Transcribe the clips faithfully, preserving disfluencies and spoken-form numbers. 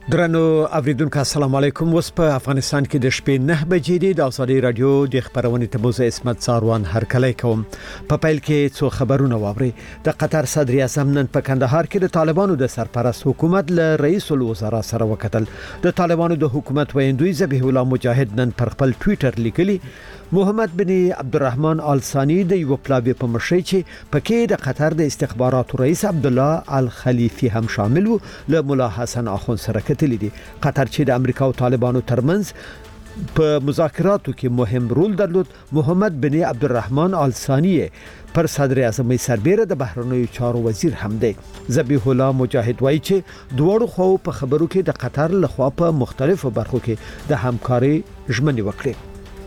درنو اوریدونکو السلام علیکم. اوس په افغانستان کې د شپې نه بجې دي. د ازادي رادیو د خبرونې تبوز عصمت ساروان هرکلی کوم. په پیل کې څو خبرونه واوري. د قطر صدر اعظم نن په کندهار کې د طالبانو د سرپرست حکومت له رئیس الوزرا سره وکتل. د طالبانو د حکومت ویندوی ذبیح الله مجاهد نن پر خپل ټوئیټر لیکلي محمد بن عبدالرحمن آل ثانی د یو پلاوی په مشرۍ چې پکې د قطر د استخباراتو رئیس عبد الله الخلیفی هم شامل وو له مولا حسن اخوند سره کتلې دي. قطر چې د امریکا او طالبانو ترمنځ په مذاکراتو کې مهم رول درلود، محمد بن عبدالرحمن آل ثانی پر صدر اعظم سربېره د بهرنیو چارو وزیر هم دی. ذبیح الله مجاهد وایي چې دوړو خو په خبرو کې د قطر لخوا په مختلفو برخو کې د همکاري ژمنې وکړي.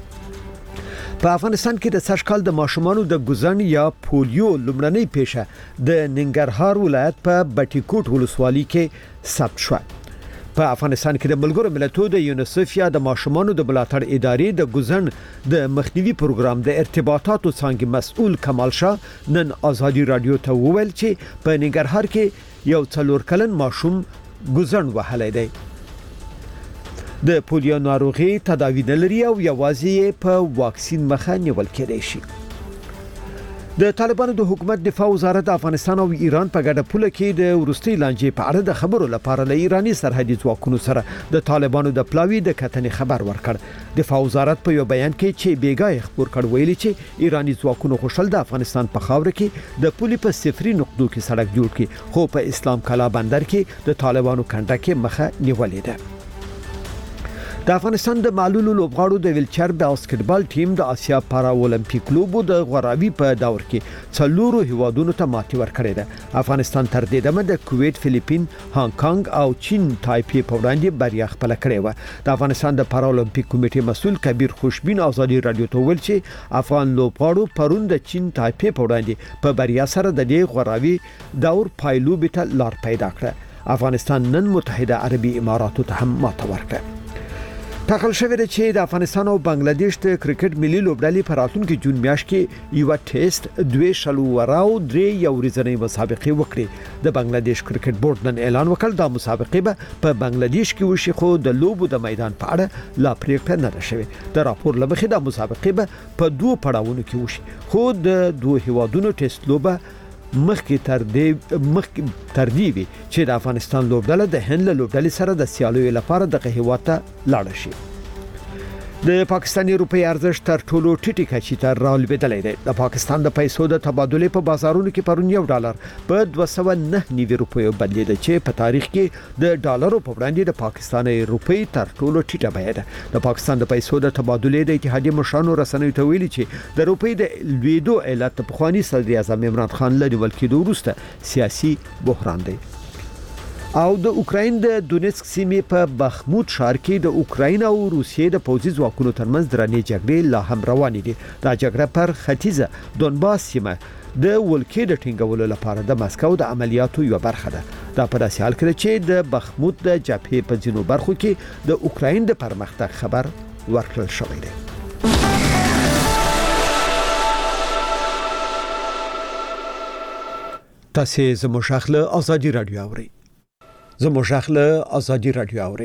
په افغانستان کې د سږکال د ماشومانو د ګوزن یا پولیو لومړنۍ پیښه د ننګرهار ولایت په بټي کوټ ولسوالۍ کې ثبت شوه. په افغانستان کې د ملګرو ملتونو د یونیسف یا د ماشومانو د بلاتړ ادارې د ګوزن د مخنیوي پروګرام د ارتباطاتو څنګه مسؤل کمال شاه نن ازادي رادیو ته وویل چې په ننګرهار کې یو څلور کلن ماشوم ګوزن وهلی دی. د پولیو ناروغي تداوی نه لري او یوازې په واکسین مخه نیول کېدای شي. د طالبانو د حکومت دفاع وزارت افغانستان او ایران په ګډه پوله کې د ورستي لانجې په اړه د خبرو لپاره له ایرانی سرحدي ځواکونو سره د طالبانو د پلاوی د کتنې خبر ورکړ. دفاع وزارت په یو بیان کې چې بیګای خبر کړ ویلي چې ایرانی ځواکونو خوشل د افغانستان په خاور کې د پولي په صفري نقطو کې سړک جوړ کړي، خو په اسلام کلا بندر کې د طالبانو کنټه کې مخه نیولې ده. د افغانستان د معلولو لوبغاړو د ویلچر باسکټبال ټیم د آسیا پارا اولمپیک لوبو د غوراوي په دور کې څلورو هیوادونو ته ماتې ورکړې ده. افغانستان تر دې دمه د کویت، فلیپین، هانګ کانګ او چین تایپی په وړاندې بریا خپل کړې و. د افغانستان د پارا اولمپیک کمیټې مسؤل کبیر خوشبین ازادي رادیو ته ویل چې افغان لوبغاړو پرون د چین تایپی په وړاندې په بریا سره د دې غوراوي دور پایلوب ته لار پیدا کړه. افغانستان نن متحده عربي اماراتو ته هم ماته ورکړه. ټاکل شوی دی چې د افغانستان او بنگلاديش د کرکټ ملي لوبډلې په راتلونکي جون میاشت کې یو ټیسټ دوه شلو وراو درې یو ورځنۍ مسابقې وکړي. د بنگلاديش کرکټ بورډ نن اعلان وکړ د مسابقې به په بنگلاديش کې وشي، خو د لوبو د میدان په اړه لا پریکړه نه ده شوې. د راپور لمخې د مسابقې به په دوه پړاوونو کې وشي، خو د دوه هیوادونو ټیسټ لوبه مخکې تر دې مخکې تر دې وي چې د افغانستان لوبډله د هند له لوبډلې سره د سیالیو لپاره د هیواد ته لاړ شي. د پاکستاني روپۍ ارزښت تر ټولو ټیټی کچې ته رالوېدلی دی. د پاکستان د پیسو د تبادلې په بازارونو کې پرون یو ډالر په دوه سوه نه نوي روپیو بدلېده چې په تاریخ کې د ډالرو په وړاندې د پاکستاني روپۍ تر ټولو ټیټه بیه ده. د پاکستان د پیسو د تبادلې د اتحادیې مشرانو رسنیو ته ویلي چې د روپۍ د لوېدو علت د پخواني صدر اعظم عمران خان له نیول کېدو وروسته سیاسي بحران دی. او د اوکراین د دونیتسک سیمې په بخموت ښار کې د اوکراین او روسیې د پوځي ځواکونو ترمنځ درنې جګړې لا هم روانې دي. دا جګړه پر ختیځه دونباس سیمه د ولکې د ټینګولو لپاره د مسکو د عملیاتو یو برخه ده. دا په داسې حال کې چې د بخموت د جبهې په ځینو برخو کې د اوکراین د پرمختګ خبر ورکړل شوی دی. تاسو زموږ خپل ازادي رادیو اورئ. زموږ خپل ازادي رادیو اورئ.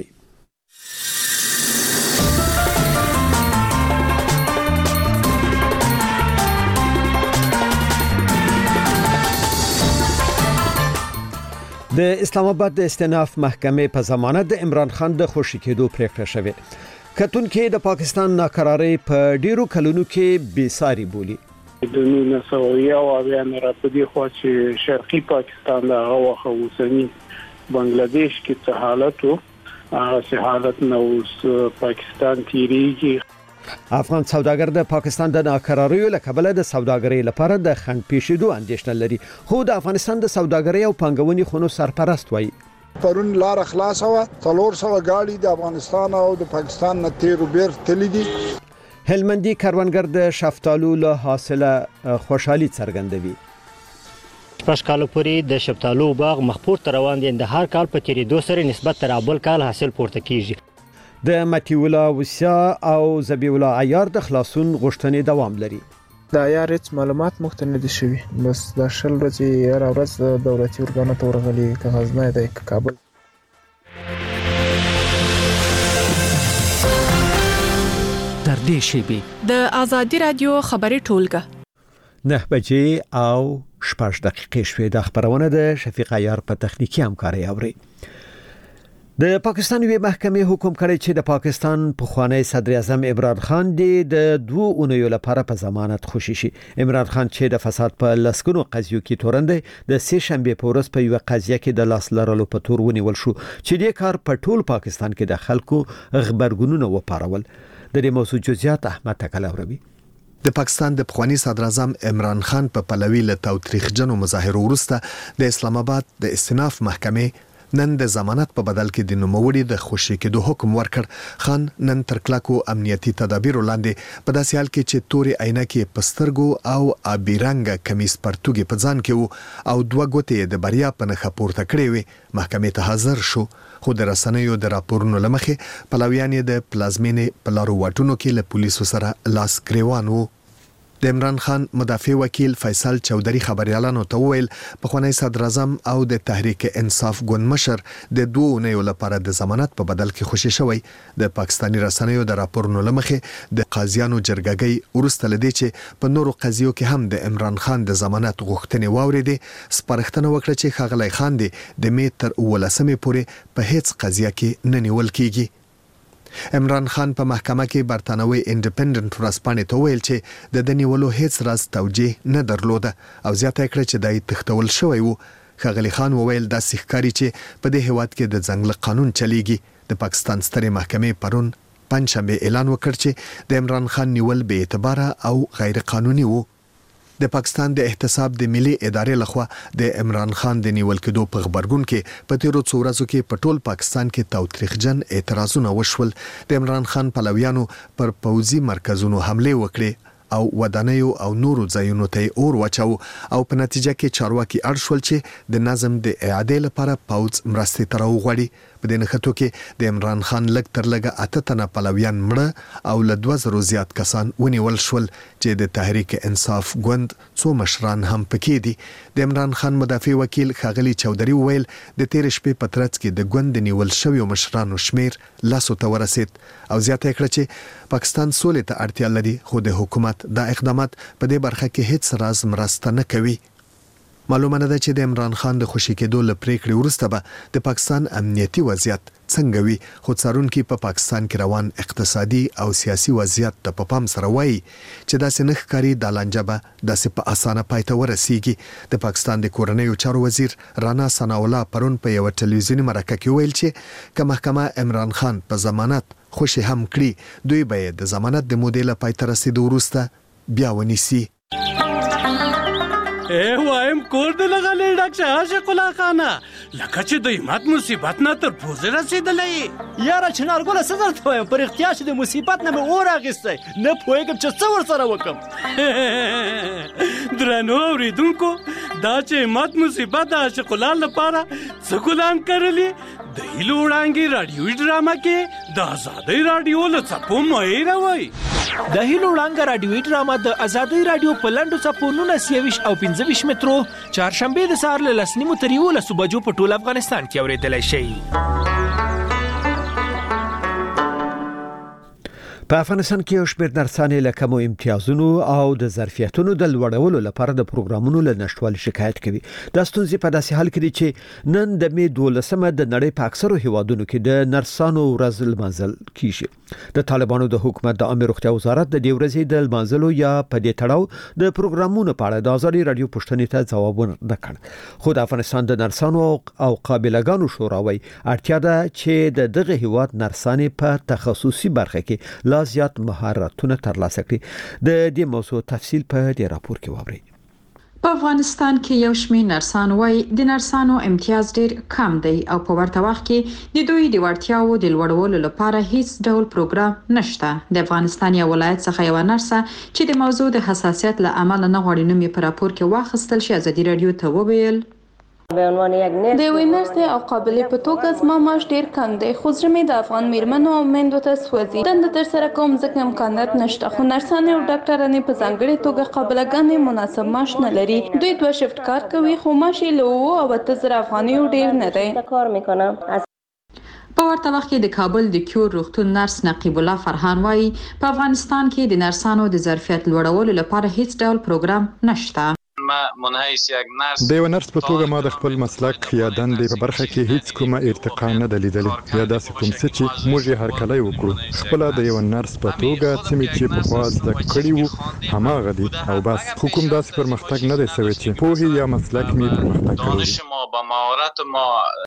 د اسلام آباد د استئناف محکمې په ضمانت د عمران خان د خوشی کېدو پریکړه شوه. کتونکو د پاکستان ناکراری په ډیرو کلونو کې بیساری بولی. د نو سویا او بیا نه راپدي خو چې شرقي پاکستان د هغه اوسنی بنگلاديش کې څه حالت وو، هغه حالت نو پاکستان تیریږي. افغان سوداګر د پاکستان د ناکراریو له کبله د سوداګرۍ لپاره د خنډ پیښېدو اندېښنه لري، خو د افغانستان د سوداګرۍ او پانګونې خونو سرپرست وایي پرون لار خلاص و څلور سوه گاډي د افغانستان او د پاکستان نه تیر وبیر تللی دي. هلمندي کروندګر د شفتالو له حاصله خوشحالي څرګندوي. پښ کال پورې د شفتالو باغ مخپور تر روان دي. د هر کال په تیریدو سره نسبت تر ابل کال حاصل پورته کیږي. د متیولا وسیا او ذبیح الله عیار د خلاصون غوښتنې دوام لري. د عیار هیڅ معلومات مخته نه دي شوي، بس د شل ورځې هر ورځ دولتي ارګانو ته ورغلي کاغذ نه دی کابل. نږدې شي. د ازادي رادیو خبري ټولګه نه بجې او شپږ دقیقې شوې. د خبرونه د شفیق عیار په تخنیکی همکاري اوري. د پاکستان وی محکمې حکم کړی چې د پاکستان پخوانی صدر اعظم عمران خان د دوه اونیو لپاره په ضمانت خوشی شي. عمران خان چې د فساد په لسګونو قضیو کې تورنده د سه شنبه په ورځ په یو قضیه کې د لاس لرلو په تور ونیول شو چې د کار په ټول پاکستان کې د خلکو خبرګونونه وپارول. د دې موضوع جزئیات احمد تکلاوروي. د پاکستان د پخوانی صدر اعظم عمران خان په پلوي له تاوتریخجنو مظاهرو وروسته د اسلام آباد د استئناف محکمې نن د ضمانت په بدل کې د نوموړي د خوشی کېدو حکم ورکړ. خان نن تر کلکو امنیتي تدابیر وړاندې په داسې حال کې چې توري عینکې پسترګو او آبي رنګه کمیس پرتوګي په ځان کې او دوه ګوتې د بریا په نخښه پورته کړې وي. محکمې ته حاضر شو خو د رسنیو د راپورونو لمخې پلویان د پلازمینې په لارو واټونو کې له پولیسو سره لاس ګریوان وو. د عمران خان مدافع وکیل فیصل چودري خبريالانو ته وویل پخوانی صدر اعظم او د تحریک انصاف ګوند مشر د دوه نه لپاره د ضمانت په بدل کې خوشی شوی. د پاکستاني رسنیو د راپورونو لمخې د قاضیانو جرګګۍ ورسته لدی چې په نورو قضیو کې هم د عمران خان د ضمانت غوښتنې واوریدې. سپارښتنه وکړه چې خغلی خان د میتر ولسمې پورې په هیڅ قضیه کې نه نیول کیږي. عمران خان په محکمه کې برتانوي انډیپندنت ورځپاڼې ته ویل چې د دنیولو هیڅ راز توجیه نه درلوده او زیاته کړه چې دای تختول شوی وو. خغلی خان وویل د سیخکاری چې په دې هواد کې د ځنګل قانون چلیږي. د پاکستان سترې محکمې پرون پنځشنبه اعلان وکړ چې د عمران خان نیول به اعتبار او غیر قانوني وو. د پاکستان د احتساب د ملي ادارې لخوا د عمران خان د نیول کېدو په خبرګون کې په تیرو څو ورځو کې په ټول پاکستان کې تاوتریخجن اعتراضونه وشول. د عمران خان پلویانو پر پوځي مرکزونو حمله وکړې او ودانیو او نورو ځایونو ته اور واچاو او په نتیجه کې چارواکي اړ شول چې د نظم د اعادې لپاره پوځ مرستې ته راوغواړي. په دې نښتو کې د عمران خان لږ تر لږه اته تنه پلویان مړه او له دوه زرو زیات کسان ونیول شول چې د تحریک انصاف ګوند څو مشران هم پکې دي. د عمران خان مدافع وکیل خغلی چودري وویل د تیر شپې په ترڅ کې د ګوند نیول شویو مشرانو شمیر لاسو ته ورسید او زیاته کړه چې پاکستان سولې ته اړتیا لري خو د حکومت دا اقدامات په دې برخه کې هیڅ راز مرسته نه کوي. معلومه ده چې د عمران خان د خوشی کېدو له پریکړې وروسته به د پاکستان امنیتي وضعیت څنګه وي. خو څارونکي په پاکستان کې روان اقتصادي او سیاسي وضعیت ته په پام سره وایي چې داسې نه ښکاري د لانجه به داسې په اسانه پای ته ورسیږي. د پاکستان د کورنیو چارو وزیر رانا ثناء الله پرون په یو ټلویزیوني مرکه کې ویل چې که محکمه عمران خان په ضمانت خوشی هم کړي دوی به د ضمانت د مودې له پای ته رسیدو وروسته بیا ونیسي. اے وایم کور دې لغلې ډاک عاشق الله خانه لکه چې د همت مصیبت نه تر پوزې رسیدلې. یاره چنار ګله څه درته وایم پر اختیار چې د مصیبت نه مې اور اخیستی نه پوهېږم چې څه ورسره وکړم. درنو اورېدونکو دا چې همت مصیبت د عاشق الله لپاره څه ګلان کړلي د هیلو وړانګې راډیوي ډرامه کې د ازادۍ راډیو له څپو مه هېروئ. د هیلو وړانګه راډیوي ډرامه د ازادۍ راډیو په لنډو څپو نولس یویشت او پنځه ویشت مترو چهارشنبې د سهار له لس نیمو تر یولسو بجو په ټول افغانستان کې اورېدلی شئ. په افغانستان کې یو شمېر نرسانې له کمو امتیازونو او د ظرفیتونو د لوړولو لپاره د پروګرامونو له نشټوالي شکایت کوي. دا ستونزې په داسې حال کې دي چې نن د مې دولسمه د نړۍ په اکثرو هیوادونو کې د نرسانو ورځ لمانځل کیږي. د طالبانو د حکومت د عامه روغتیا وزارت د دې ورځې د لمانځلو یا په دې تړاو د پروګرامونو په اړه د ازادي رادیو پوښتنې ته ځواب ورنه کړ. خو د افغانستان د نرسانو او قابلګانو شوراوي اړتیا ده چې د دغه هیواد نرسانې په تخصصي برخه کې لا زیات مهارتونه ترلاسه کړي. د دې موضوع تفصیل په دې راپور کې واورئ. په افغانستان کې یو شمېر نرسان وايي د نرسانو امتیاز ډیر کم دی او په ورته وخت کې د دوی د وړتیاو د لوړولو لپاره هیڅ ډول پروګرام نشته. د افغانستان یو ولایت څخه یو نرسه چې د موضوع د حساسیت له امله نه غواړي نوم یې په راپور کې واخیستل شي ازادي رادیو ته وویل د یوې نرسې او قابلې په توګه زما معاش ډیر کم دی خو زړه مې د افغان میرمنو او میندو ته سوځي. دنده ترسره کوم ځکه امکانات نشته خو نرسانې او ډاکټرانې په ځانګړې توګه قابلګانې مناسب معاش نه لري. دوی دوه شفت کار کوي خو معاش یې له اووه او اته زره افغانیو ډیر نه دی. په ورته وخت کې د کابل د کیور روغتون نرس نقیب الله فرحان وایي په افغانستان کې د نرسانو د ظرفیت لوړولو لپاره هیڅ ډول پروګرام نشته. د یو نرس په توګه ما د خپل مسلک یا دندې په برخه کې هیڅ کومه ارتقا نه ده لیدلې یا داسې کوم څه چې موږ یې هرکلی وکړو. خپله د یو نرس په توګه څه مې چې پخوا زده کړي وو هماغه دي او بس. خو کوم داسې پرمختګ نه دی سوی چې پوهې یا مسلک مې پرمختګ کړی.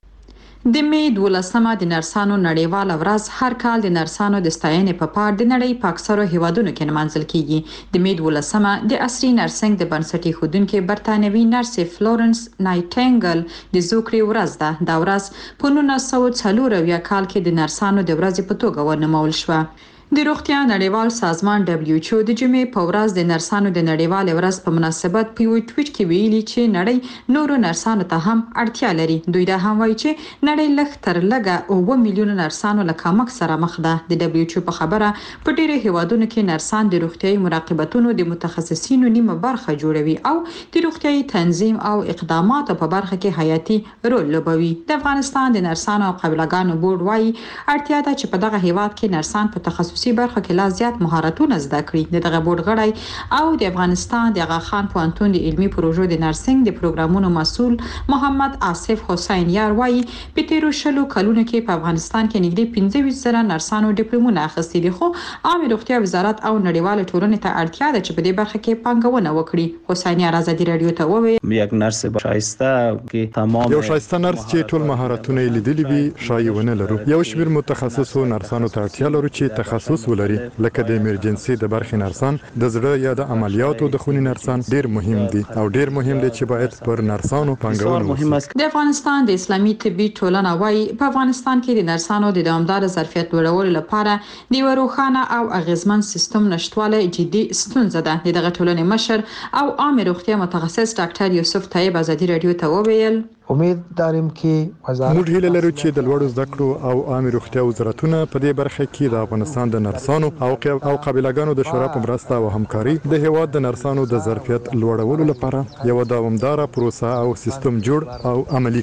د می دولسمه د نرسانو نړیواله ورځ هر کال د نرسانو د ستاینې په پار د نړۍ په اکثرو هیوادونو کې نمانځل کیږي. د می دولسمه د عصري نرسنګ د بنسټ ایښودونکې برتانوي نرس فلورنس نایټنګل د زوکړې ورځ ده. دا ورځ په نولس سوه څلور اویا کال کې د نرسانو د ورځې په توګه ونومول شوه. د روغتیا نړیوال سازمان دبليو ایچ او د جمعې په ورځ د نرسانو د نړیوال ورځ په مناسبت په یو ټویټ کې ویلي چې نړۍ نورو نرسانو ته هم اړتیا لري. دوی دا هم وایي چې نړۍ لږ تر لږه اوه میلیونه نرسانو له کمښت سره مخ ده. د دبليو ایچ او په خبره په ډیرو هیوادونو کې نرسان د روغتیايي مراقبتونو د متخصصینو نیمه برخه جوړوي او د روغتیايي تنظیم او اقداماتو په برخه کې حیاتي رول لوبوي. د افغانستان د نرسانو او قابلګانو بورډ وایي اړتیا ده چې په دغه هیواد کې نرسان په تخصص برخه کې لا زیات مهارتونه زده کړي. دغه بورډ غړی او د افغانستان د اغا خان پوهنتون د علمي پروژو د نرسنګ د پروګرامونو مسؤل محمد آصف حسین یار وایي په تیرو شلو کلونو کې په افغانستان کې نږدې پنځه ویشت زره نرسانو ډیپلومونه اخیستي دي. خو عامه روغتیا وزارت او نړیوال ټولنې ته اړتیا ده چې په دې برخه کې پانګونه وکړي. حسین یار ازادي رادیو ته وویل یک نرس شایسته کې تمام یو شایسته نرس چې ټول مهارتونه لیدلي وي شایونه لرو. یو شمیر متخصصو نرسانو ته اړتیا لرو چې تخصص ولري لکه د ایمرجنسي د برخې نرسان، د زړه یا د عملیاتو د خونې نرسان ډیر مهم دي او ډیر مهم دي چې باید پر نرسانو پانګونه وشي. د افغانستان د اسلامي طبي ټولنه وایي په افغانستان کې د نرسانو د دوامدار ظرفیت لوړولو لپاره د یو روښانه او اغیزمن سیستم نشټوالی جدي ستونزه ده. دغه ټولنې مشر او عامه روغتیا متخصص ډاکټر یوسف طیب ازادي رادیو ته وویل امید دارم چې وزارت موږ هیله لرو چې د لوړو زده کړو او عامه روغتیا وزارتونه په دې برخه کې د افغانستان د نرسانو او او قابلګانو د شورا په مرسته او همکاري د هیواد د نرسانو د ظرفیت لوړولو لپاره یو دوامداره پروسه او سیستم جوړ او عملی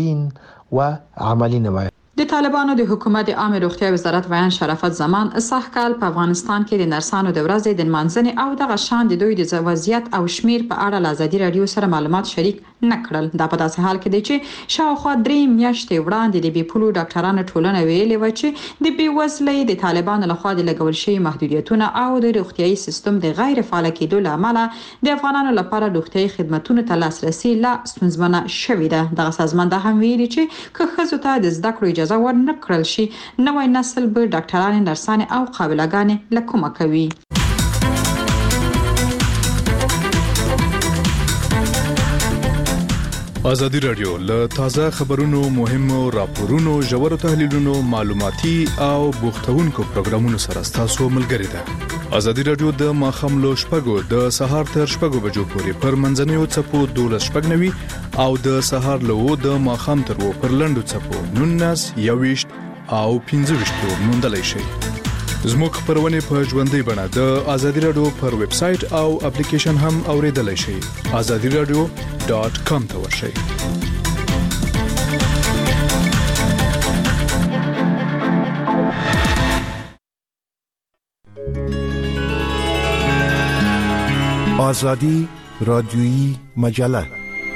کړي و عملی نمایي. د طالبانو د حکومت عامه روغتیا وزارت ویان شرافت زمان سخت کال په افغانستان کې د نرسانو د ورځې د منځنۍ او دغه شان د دوی د وضعیت او شمیر په اړه له ازادي رادیو سره معلومات شریک نه کړل. دا په داسې حال کې دی چې شاوخوا درې میاشتې وړاندې د بیپولو ډاکټرانو ټولنه ویلې و چې د بیوزلۍ د طالبانو لخوا د لګول شوی محدودیتونه او د روغتیايي سیستم د غیر فعال کېدو له امله د افغانانو لپاره روغتیايي خدماتو ته لاسرسي لا ستونزمنه شوې ده. دغه سازمان دا هم ویلي چې که ښځو ته د زده کړو اجازه ورنه کړل شي نوې نسل به ډاکټران، نرسان او قابلګانې له کومه کوي. ازادي رادیو له تازه خبرونو، مهمو راپورونو، ژورو تحلیلونو، معلوماتي او بوختونکو پروګرامونو سره تاسو ملګری ده. ازادي رادیو د ماخام لو شپږو د سهار تر شپږو بجو پورې پر منځنیو چپو دولس شپږنوي او د سهار لو د ماخام تر وو پر لندو چپو نونس یويشت او پنځه ویشت موندلای شي. زموږ خبرونه په ژوندۍ بڼه د ازادي رادیو پر ویب سټ او اپلیکیشن هم اوریدلای شئ. ازادي رادیو ډاٹ کام ته ورشئ. آزادی رادیویی مجله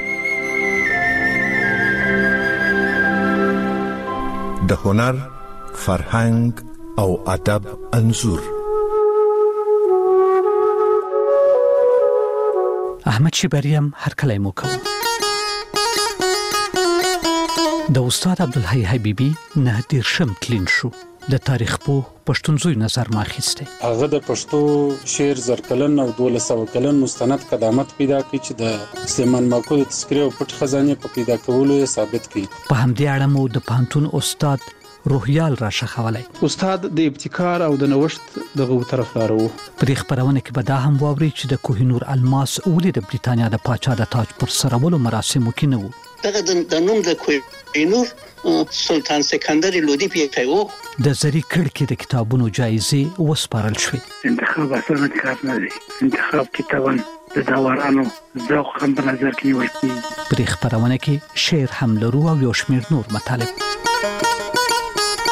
د هنر، فرهنګ او ادب انځور. احمد شبریم هر کله مو کوم د استاد عبدالحی حبیبی نه دیر شم تلین شو د تاریخ په پښتونځوی نظر ماخسته. هغه د پښتو شعر زرکلن او دولس سوه کلن مستند قدامت پیدا کړي چې د سلیمان ماکو د تذکره او پټ خزانه په پیدا کولو یې ثابت کړي. په همدې اړه مو د پانتون استاد روحیال را شخولای. استاد د ابتکار او د نوښت دغه طرفدار وو. په خبرونه کې به دا هم واوري چې د کوهنور الماس ولې د بریتانیا د پاچا د تاج پر سرولو مراسمو کې نه وو. دغه د نوم د کوهنور سلطان سکندر لودي پیښو د زری کړکې د کتابونو جایزه وسپارل شوې. انتخاب اسانه کار نه دی. انتخاب کتابن د داورانو ذوق هم په نظر کې نیول کیږي. په خبرونه کې شعر هم لرو او یو شمېر نور مطالب.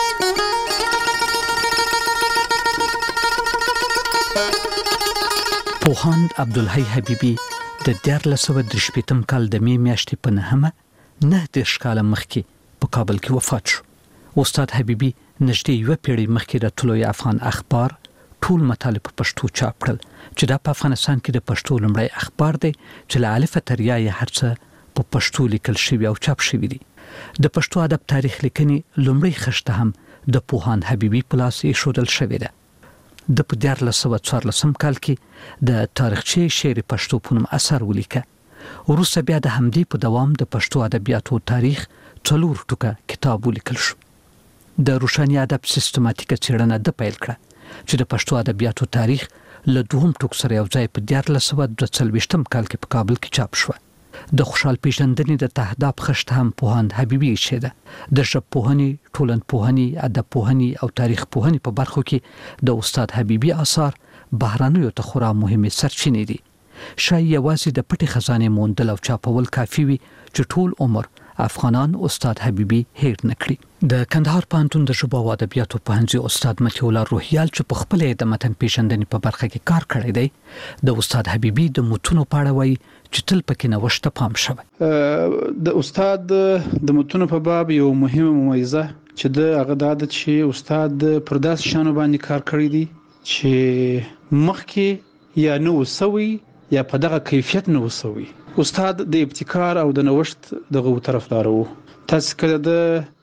پوهاند عبدالحی حبیبي د دیارلس سوه درې شپېتم کال د می میاشتې په نهمه نه دېرش کاله مخکې په کابل کې وفات شو. استاد حبیبي نږدې یوه پیړۍ مخکې د طلوع افغان اخبار ټول مطالب په پښتو چاپ کړل چې دا په افغانستان کې د پښتو لومړی اخبار دی چې له الف تر یا یې هر څه په پښتو لیکل شوي او چاپ شوي دي. د پښتو ادب تاریخ لیکنې لومړی خښته هم د پوهاند حبیبي په لاس ایښودل شوې ده. د په دیارلس سوه څوارلسم کال کې د تاریخچې شعر پښتو په نوم اثر ولیکه. وروسته بیا د همدې په دوام د پښتو ادبیاتو تاریخ څلور ټوکه کتاب ولیکل شو. د روښاني ادب سیستماتیکه څېړنه د پیل کړه چې د پښتو ادبیاتو تاریخ له دوهم ټوک سره یو ځای په دیارلس سوه دوه څلوېښتم کال کې په کابل کې چاپ شوه. د خوشحال پیژندنې د تهداب خښته هم پوهاند حبیبي ایښې ده. د ژبپوهنې، ټولنپوهنې، ادبپوهنې او تاریخ پوهنې په برخو کې د استاد حبیبي آثار بهرنیو ته خورا مهمې سرچینې دي. شاید یوازې د پټې خزانې موندل او چاپول کافي وي چې ټول عمر افغانان استاد حبیبي هیر نه کړي. د کندهار پوهنتون د ژبو او ادبیاتو پوهنځي استاد مطیع الله روهیال چې په خپل د متن پیژندنې په برخه کې کار کړی دی، د استاد حبیبي د متونو په اړه وایي چې تل پکې نوښت ته پام شوی. د استاد د متونو په باب یو مهمه ممیزه چې د هغه د چې استاد پر داس شانو باندې کار کړی دی چې مخکې یا نو سوي یا په دغه کیفیت نو سوي. استاد د ابتکار او د نوښت دغه طرفدار وو. تاسو کله د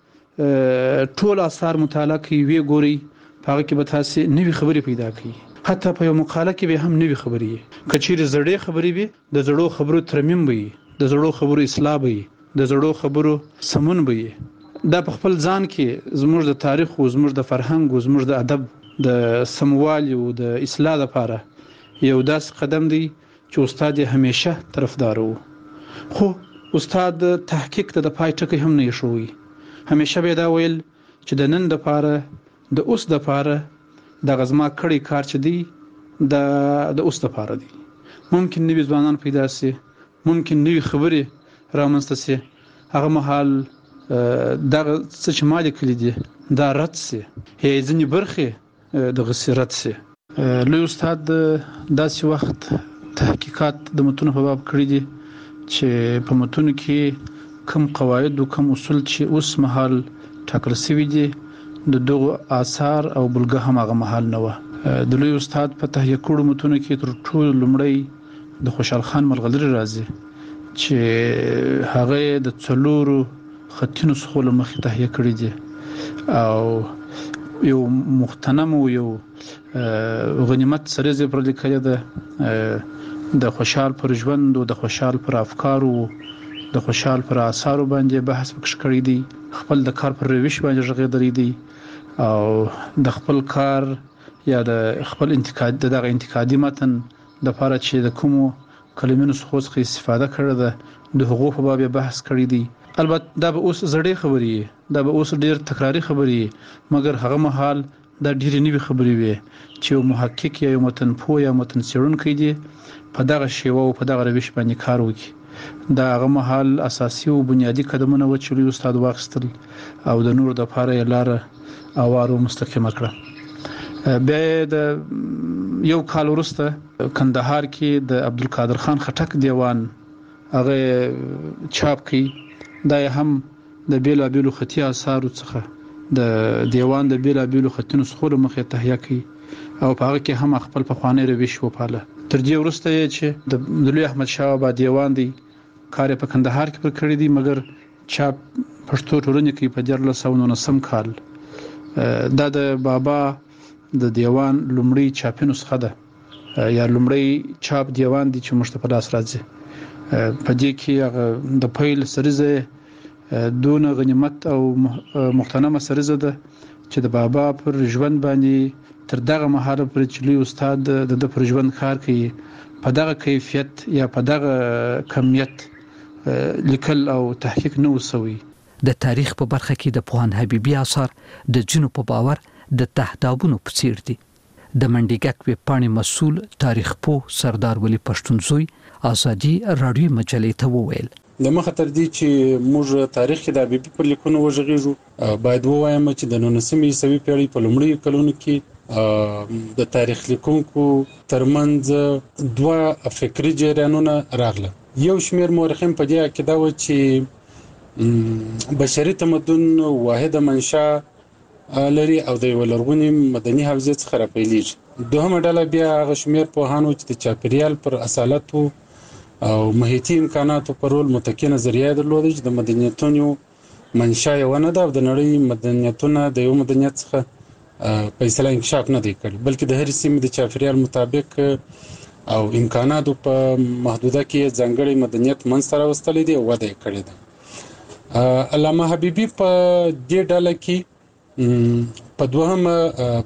ټول آثار مطالعه کوي وی ګوري هغه کې به تاسو نوې خبرې پیدا کړئ. حتی په یو مقاله کې به هم نوې خبرې کچېرې زړې خبرې وي، د زړو خبرو ترمیم وي، د زړو خبرو اصلاح وي، د زړو خبرو سمون وي. دا په خپل ځان کې زموږ د تاریخ او زموږ د فرهنګ او زموږ د ادب د سموالي او د اصلاح لپاره یو داس قدم دی چې استاد همیشه طرفدار وو. خو استاد تحقیق ته د پای ټکی هم نه شوی. همیشه به دا ویل چې د نن د پاره د اوس د پاره د غزما کړي کار چې دی د د اوس د پاره دی. ممکن نوې ځوانان پیدا سي، ممکن نوې خبرې رامنځته سي، هغه مهال دغه څه چې مالي کړي دي دا رد سي، هي ځنې برخه د غسرت سي. لوی استاد داسې وخت تحقیقات د متونو په باب کړی دي چې په متونو کې کم قواعد او کم اصول چې اوس مهال ټاکل شوي دي د دغه آثار او بلګه هم هغه مهال نه و. د لوی استاد په تهیه کړو متونو کې تر ټولو لومړی د خوشحال خان ملغلري راځي چې هغه د څلورو خطینو څخه مخې تهیه کړی دي او یو مختنم او یو غنیمت سره زی پر لیکل ده د خوشحال پر ژوند او د خوشحال پر افکارو د خوشحال پر آثارو باندې بحث وکړ کړی دی. خپل د کار پر روش باندې ژغېدلی دی او د خپل کار یا د خپل انتقاد دغه انتقادي متن د لپاره چې د کومو کلمونو څخه استفاده کړې ده د حقوق په باب بحث کړی دی. البته دا به اوس زړې خبرې دا به اوس ډېر تکراری خبرې مګر هغه مهال دا ډېرې نوې خبرې وي چې یو محقق یا یو متن پوه یا متن څېړونکی دی په دغه شیوه او په دغه روش باندې کار وکړي. دا هغه مهال اساسي او بنیادی قدمونه و چې لوی استاد واخیستل او د نور د لپاره یې لاره اوارو مستقیمه کړه. بیا د یو کال وروسته کندهار کې د عبدالقادر خان خټک دیوان هغه چاپ کړي. دا هم د بیلا بیلو خطي آثارو څخه د دیوان د بیلا بیلو خطونو څخه مخې تهیه کړي او په هغه کې هم خپل په خوانې روش وپاله. تر دې وروسته چې د لوی احمد شاه بابا دیوان دی کار په کندهار کې پر کړی دی مګر چاپ پښتو ټولنې کې په دیارلس سوه نولسم کال دا د بابا د دیوان لومړی چاپي نسخه ده یا لومړی چاپ دیوان دی چې موږ ته په لاس راځي. په دې کې د پیل سریزه دون غنیمت او مختنمه سریزه ده چې د بابا پر ژوند باندې تر دغه مهاله پر چلی استاد د پر ژوند کار کوي په دغه کیفیت یا په دغه کمیت لیکل او تحقیق نه وسوي. د تاریخ په برخه کې د پوهاند حبیبي آثار د جنو په باور د تهدابونو په څیر دي. د منډیګک ویب پاڼې مسؤل تاریخ پوه سردار ولی پښتونزوی ازادي رادیو مجلې ته وویل د مخه تر دې چې موږ تاریخ کې د حبیبي پر لیکونو وژغېږو باید ووایم چې د نولسمې عیسوي پیړۍ په لومړیو کلونو کې د تاریخ لیکونکو ترمنځ دوه فکری جریانونه راغله. یو شمیر مورخین په دې عقیده و چې بشري تمدن واحده منشا لري او د یو لرغوني مدني حوزې څخه راپیلېږي. دوهمه ډله بیا هغه شمیر پوهانو چې د چاپیریال پر اصالتو او محیطي امکاناتو پر رول متکي نظریه درلوده چې د مدنیتونو منشا یې ونه ده او د نړۍ مدنیتونه د یو مدنیت څخه په اصطلاح انکشاف نه دی کړی، بلکې د هرې سیمې د چاپیریال مطابق او امکاناتو په محدوده کې ځانګړی مدنیت منځته راوستلی دی او وده یې کړې ده. علامه حبیبي په دې ډله کې په دوهمه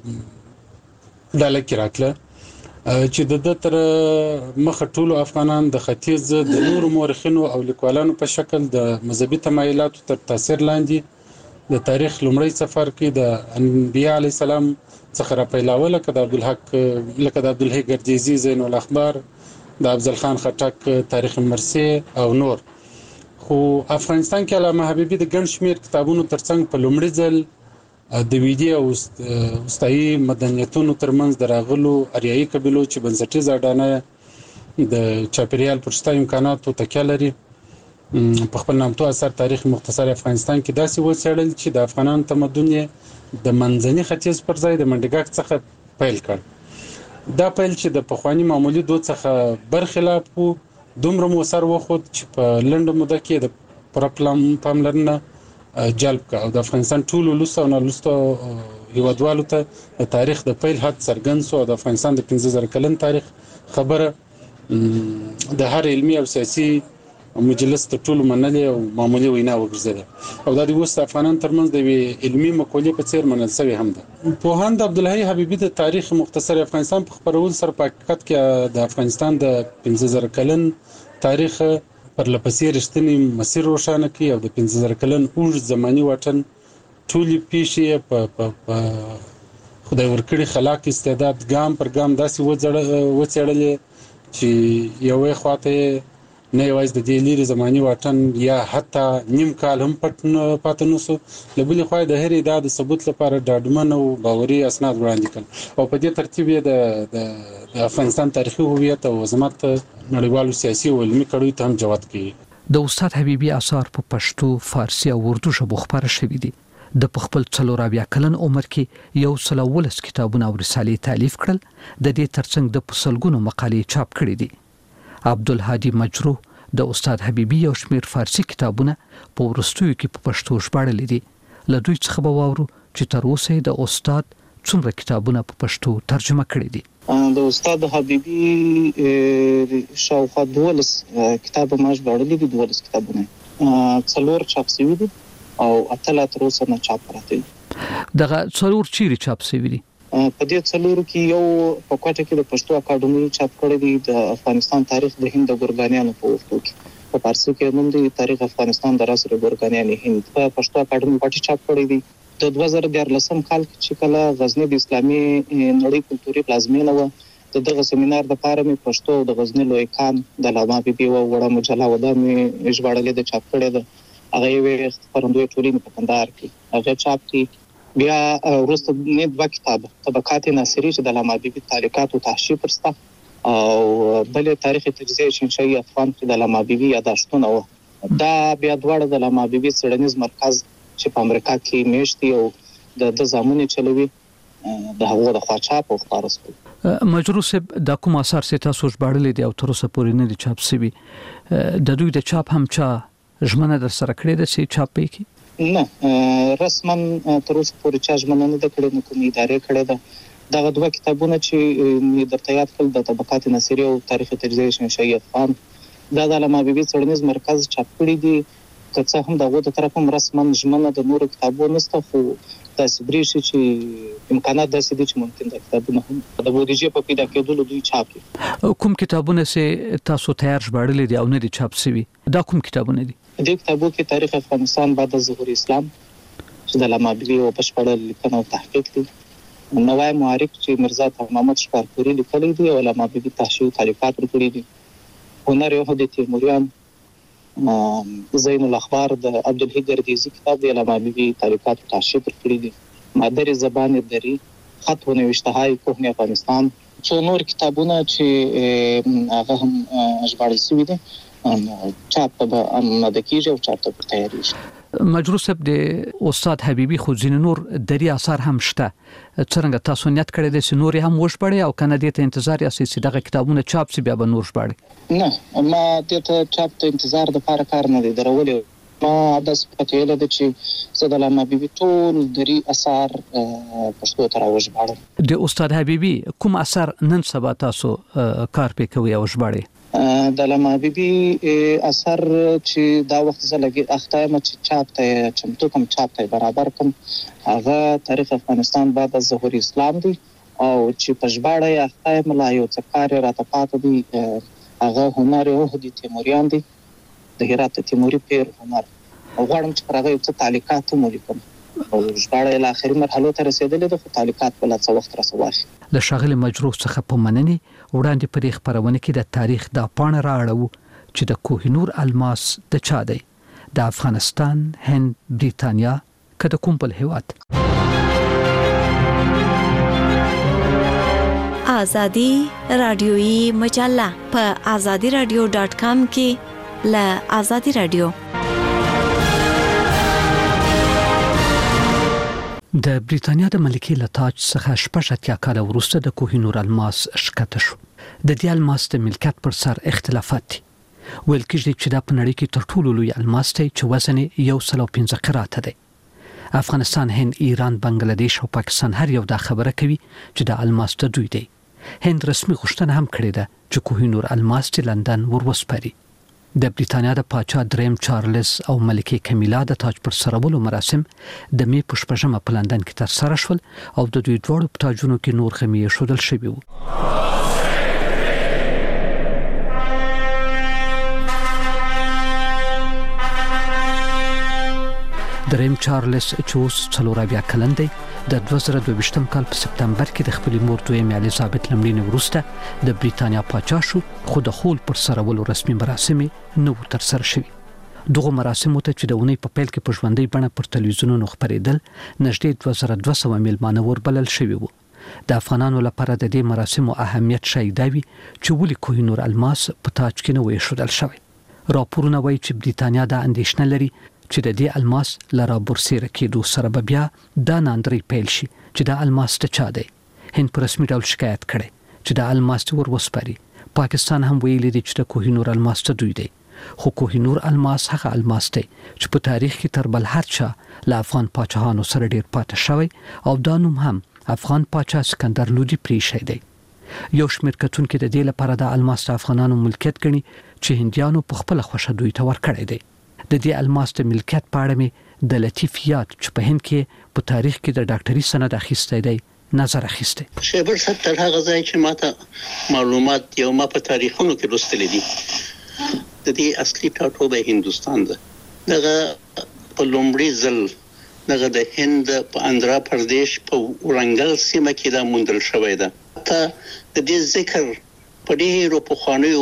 ډله کې راتله چې د ده تر مخه ټولو افغانان د ختیځ د نورو مورخینو او لیکوالانو په شکل د مذهبي تمایلاتو تر تاثیر لاندې د تاریخ لومړی سفر کې د انبیاء علیه السلام څخه راپیلاوه، لکه د عبدالحق لکه د عبدالحی ګردیزي زین الاخبار، د افضل خان خټک تاریخ مرسی او نور. خو افغانستان کې علامه حبیبي د ګڼ شمېر کتابونو ترڅنګ په لومړي ځل د ویدي او وسطایي مدنیتونو ترمنځ د راغلو اریایي قبیلو چې بنسټیزه اډانه د چاپیریال پر شته امکاناتو تکیه لري په خپل نامتو اثر تاریخ مختصر افغانستان کې داسې وڅېړل چې د افغانانو تمدن یې د منځني ختیځ پر ځای د منډګک څخه پیل کړ. دا پیل چې د پخواني معمولي دود څخه برخلاف و دومره مؤثر وښود چې په لنډه موده کې د پوره پاملرنه جلب کړه او د افغانستان ټولو لوستو او نالوستو هیوادوالو ته د تاریخ د پیل حد څرګند سو او د افغانستان د پنځه زره کلن تاریخ خبره د هر علمي او سیاسي مجلس ته ټولو منلې او معمولي وینا وګرځېده او دا د اوس افغانانو ترمنځ د یوې علمي مقولې په څېر منل سوې هم ده. پوهان د عبدالحی حبیبي د تاریخ مختصر افغانستان په خپرولو سره په حقیقت کې د افغانستان د پنځه زره کلن تاریخ پرله پسې رښتینی مسیر روښانه کړي او د پنځه زره کلن اوږد زماني واټن ټولې پیښې په خدای ورکړي خلاق استعداد ګام پر ګام داسې وڅېړلې چې یوې خواته نه یوازې د دې لیرې زماني واټن یا حتی نیم کال هم پټ پاتې نه سو، له بلې خوا د هرې ادعا د ثبوت لپاره ډاډمن او باوري اسناد وړاندې کړل او په دې ترتیب یې د افغانستان تاریخي هویت او عظمت نړیوالو سیاسي او علمي کړیو ته هم جوت کړي. د استاد حبیبي اثار په پښتو، فارسی او اردو ژبو خپاره شوي دي. د خپل څلور اویا کلن عمر کې یو سل او ولس کتابونه او رسالې تالیف کړل. د دې ترڅنګ د پسلګونو مقالې چاپ کړې دي. عبدالهادي مجروح د استاد حبیبي یو شمیر فارسی کتابونه په ورستیو کې په پښتو ژباړل دي. له دوی څخه به واورو چې تر اوسه د استاد څومره کتابونه په پښتو ترجمه کړي دي. د استاد حبیبي شاوخوا دولس کتاب ما ژباړلي دي، دولس کتابونه څلور چاپ شوي دي او اتل تر اوسه نه چاپ راته دي. دغه څلور چیرې چاپ شوي دي؟ په دې څلورو کې یو په کوټه کې د پښتو اکاډمي چاپ کړی دی، د افغانستان تاریخ د هند د ګورګانیانو په وختو کې، په فارسی کې هم دی تاریخ افغانستان د راس ګورګانیان هند په پښتو اکاډمي باندې چاپ کړی دی. د دوه زره دیارلسم کال کې چې کله غزنی د اسلامي نړۍ کلتوري پلازمینه و د دغه سیمینار د پاره مې پښتو د غزنی لوی کان د علامه حبیبي او وړه مجله و د مې ژباړلې د چاپ کړی ده. هغه یې خبرندوی ټولنې په کندهار کې هغه چاپ کړي. بیا وروسته نه دوه کتاب طبقات ناصری چې د علامه حبیبي تعلیقات او تحشیف پرسته او بل تاریخ تجزیه شینشاهي افغان کې د علامه حبیبي یاداشتونه و. دا بیا دواړه د علامه حبیبي څېړنیز مرکز چې په امریکا کې میشتي او د د زامن چلوي د هغه د خوا چاپ او خبره سو. مجروح صاحب د کوم اثر چې تاسو ژباړلې دي او تر اوسه پورې نه دي چاپ شوي، د دوی د چاپ هم چا ژمنه در سره کړې ده چې چاپ یې کړي؟ نه، رسما تر اوسه پورې چا ژمنه نه ده کړې، نه کومې ادارې کړې ده. دغه دوه کتابونه چې مې درته یاد کړل د طبقات ناصری او تاریخ تجزیه شینشاهي افغان دا د علامه حبیبي څېړنیز مرکز چاپ کړي دي. که څه هم دغه د طرف هم رسما ژمنه د نورو کتابونو نشته، خو داسې برېښي چې امکانات داسې دي چې ممکن د کتابونه هم د بودیجې په پیدا کېدلو دوی چاپ کړي. کوم کتابونه چې تاسو تیار ژباړلي دي او نه دي چاپ شوي دا کوم کتابونه دي؟ دې کتابو کې تاریخ افغانستان بعد از ظهور اسلام چې د علامه حبیبي او بشپړ لیکنه او تحقیق دي، نوای معارف چې مرزا محمد شکارپوري لیکلي دي او علامه حبیبي تحشیو تعلیقات ورکړي دي، هنر یهود تیموریان، زین الاخبار د عبدالحی ګردیزي کتاب د علامه حبیبي تعلیقات او تحشیو ورکړي دي، مادر زبان دری خط ونوشته کوهنه افغانستان، څو نور کتابونه چې هغه هم ژباړل شوي دي چاپ ته آماده کیږي او چاپ ته تیاری شي. مجروح صاحب د استاد حبیبي خو ځین نور دري اثار هم شته، څنګه تاسو نیت کړی د نور هم وشبړی او کنه د انتظار یا سیاسي دغه کتابونه چاپ سی بیا به نور شبړی؟ نه، ما د چاپ ته انتظار د لپاره کار نه دی درولې. ما د سپټیل د چې زه د علامه حبیبي ټول دري اثار پښتو ته راوژباړم. د استاد حبیبي کوم اثر نن سبا تاسو کار پې کوي او ژباړي؟ د علامه حبیبي اثر چې دا وخت زه لګي اخته یم چې چاپ ته چمتو کوم چاپ ته برابر کوم، هغه تاریخ افغانستان بعد از ظهور اسلام دی او چې په ژباړه یې اخته یم لا یو څه کار راته پاتې دی، هغه هنر یهودي تیموریان دی، د هرات تیموري پیر هنر، او غواړم چې پر هغه یو څه تعلیقات هم ولیکم او ژباړه یې له آخري مرحلو ته رسېدلې ده، خو تعلیقات به لا څه وخت راسواخي. له ښاغلي مجروح څخه په مننې وړاندې په دې خپرونه کې د تاریخ دا پاڼه رااړو چې د کوهنور الماس د چا دی، د افغانستان، هند، بریتانیا که د کوم بل هیواد. آزادی رادیویی مجله په آزادی رادیو ډاټ کام کې له آزادی رادیو. د بریتانیا د ملکي له تاج څخه شپږ اتیا کاله وروسته د کوهنور الماس ښکته شو. د دې الماس د ملکیت پر سر اختلافات دي. ویل کېږي چې دا په نړۍ کې تر ټولو لوی الماس دی چې وزن یې یو سل او پنځه قراته دی. افغانستان، هند، ایران، بنگلاديش او پاکستان هر یو دا خبره کوي چې د الماس د دوی دی. هند رسمي غوښتنه هم کړې ده چې کوهنور الماس د لندن وروسپاري. د بریتانیا د پاچا دریم چارلز او ملکه کمیلا د تاج پر سرولو مراسم د می په شپږمه په لندن کې ترسره شول او د دوی دواړو په تاجونو کې نور خمیر شودل شوی وو. دریم چارلز چې اوس څلور اویا کلن دی د دوه زره دوه ویشتم کال په سپتمبر کې د خپلې مور دویم الیزابت لمړینې وروسته د بریتانیا پاچا شو، خو د خول پر سرولو رسمي مراسم نه وو ترسره شوي. دغه مراسمو ته چې د اونۍ په پیل کې په ژوندۍ بڼه پر تلویزیونونو خپرېدل نږدې دوه زره دوه سوه میلمانه وربلل شوي وو. د افغانانو لپاره د دې مراسمو اهمیت ښایي دا وي چې ولې کوهنور الماس په تاج کې نه و ایښودل شوی. راپورونه وایي چې بریتانیا دا اندېښنه لري چې د دې الماس لرا بورسیره کېدو سره به بیا دا ناندري پیل شي چې دا الماس ته چا دی. هند په رسمي ډول شکایت کړي چې دا الماس ور وسپاري. پاکستان هم ویلي دی چې د کوهنور الماس ته دوی دی، خو کوهنور الماس هغه الماس دی چې په تاریخ کې تر بل هر چا له افغان پاچاهانو سره ډیر پاتې شوی او دا نوم هم افغان پاچا سکندر لودي پریښی دی. یو شمېر کتونکو د دې لپاره د الماس د افغانانو ملکیت ګڼي چې هندیانو په خپل خوښه دوی ته ورکړی دی. د دې الماس د ملکیت په اړه مې د لطیف یاد چې په هند کې په تاریخ کې د ډاکټري سند اخیستی دی نظر اخیستی. شیبر صاحب تر هغه ځای چې ماته معلومات یو ما په تاریخونو کې لوستلې دي، د دې اصلي ټاټوبه هندوستان ده. دغه په لومړي ځل دغه د هند په اندرا پردیش په ورنګل سیمه کې دا موندل شوی ده. ته د دې ذکر په ډېرو پخوانیو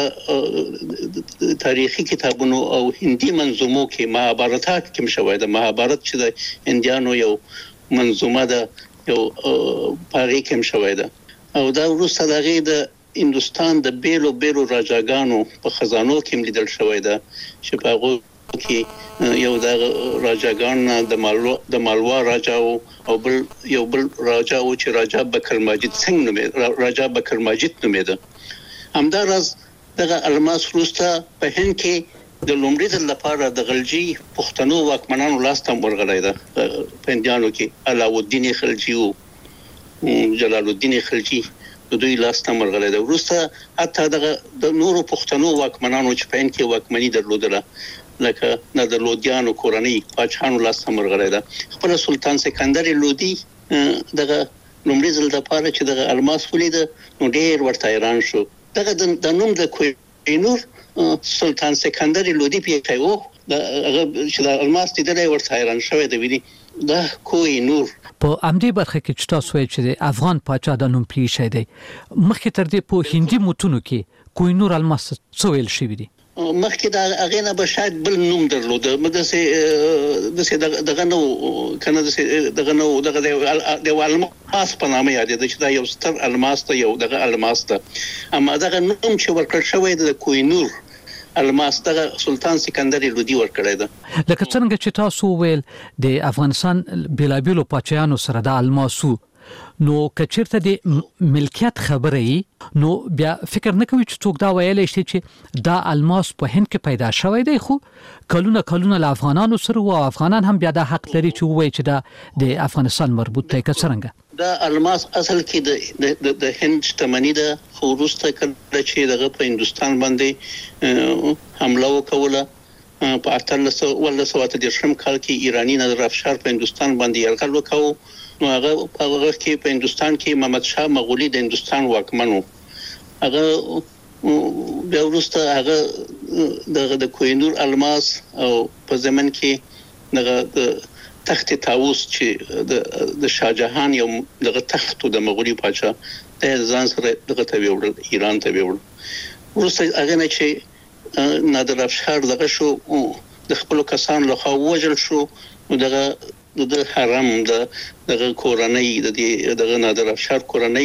حتی تاریخي کتابونو او هندي منظومو کې مهابارات کې شوی ده. مهابارات چې د هندیانو یو منظومه ده، یو پاره کې شوی ده او دا وروسته دغه د هندوستان د بیلو بیلو راجاګانو په خزانو کې لیدل شوی ده چې په هغه کې یو د راجاګان د مالوا د مالوا راجا او بل یو بل راجا او چې راجا بکر ماجد سنگ نومې راجا بکر ماجد نومېده. همداراز دغه الماس وروسته په هند کې د لومړي ځل لپاره د غلجي پښتنو واکمنانو لاس ته ورغلی ده. په هندیانو کې علاءالدین خلجي او جلال الدین خلجي د دوی لاس ته ورغلی ده. وروسته حتی دغه د نورو پښتنو واکمنانو چې په هند کې واکمني درلودله لکه د لودیانو کورنۍ پاچاهانو لاس ته ورغلی ده. خپل سلطان سکندر لودي دغه لومړي ځل لپاره چې دغه الماس ولیده نو ډېر ورته حیران شو. دغه د نوم د کوهنور سلطان سکندر لودي پیښی وو، هغه چې د الماس لیدلی ورته حیران شوی دی. ویلي دا کوهنور په امدې برخه کې چې تاسو وایئ چې د افغان پاچا د نوم پیښی دی، مخکې تر دې په هندي متونو کې کوهنور الماس څه ویل شوي دي؟ مخکې دا هغې نه به شاید بل نوم درلوده، داسې داسې دغه نه و که نه داسې دغه نه و دغه د یو اس په نامه یادېده چې دا یو ستر الماس ته یو دغه الماس ته اما دغه نوم چې ورکړ شوی د کوینور الماس دغه سلطان سکندر لودي ورکړی ده. لکه څنګه چې تاسو ویل د افغانستان بلابلو پاچایانو سره د الماسو نو کچیرته د ملکیت خبرې نو بیا فکر نه کوي چې څوک دا ویلی شي چې دا الماس په هند کې پیدا شوی دی خو کلونه کلونه له افغانانو سره او افغانان هم بیا دا حق لري چې ووایي چې دا د افغانستان مربوط دی که څرنګه دا الماس اصل کې د د هند شتمنۍ ده خو وروسته کله چې دغه په هندوستان باندې حمله وکوله په اتلس ولس واته د شرم کال کې ایرانی نادر افشار په هندوستان باندې یرغل وکاو نو هغه په هغه کې په هندوستان کې محمد شاه مغولي د هندوستان واکمنو هغه بیا وروسته هغه دغه د کوینور الماس او په زمن کې دغه د تخت طاووس چې د د شاهجهان یو دغه تخت د مغولي پاچا د ځان سره دغه ته وړل ایران ته وړل وروسته هغه نه چې نادر افشار دغه شو د خپل کسان له خوا وژل شو نو دغه د حرم د دغه کورنۍ د دغه نادر افشار کورنۍ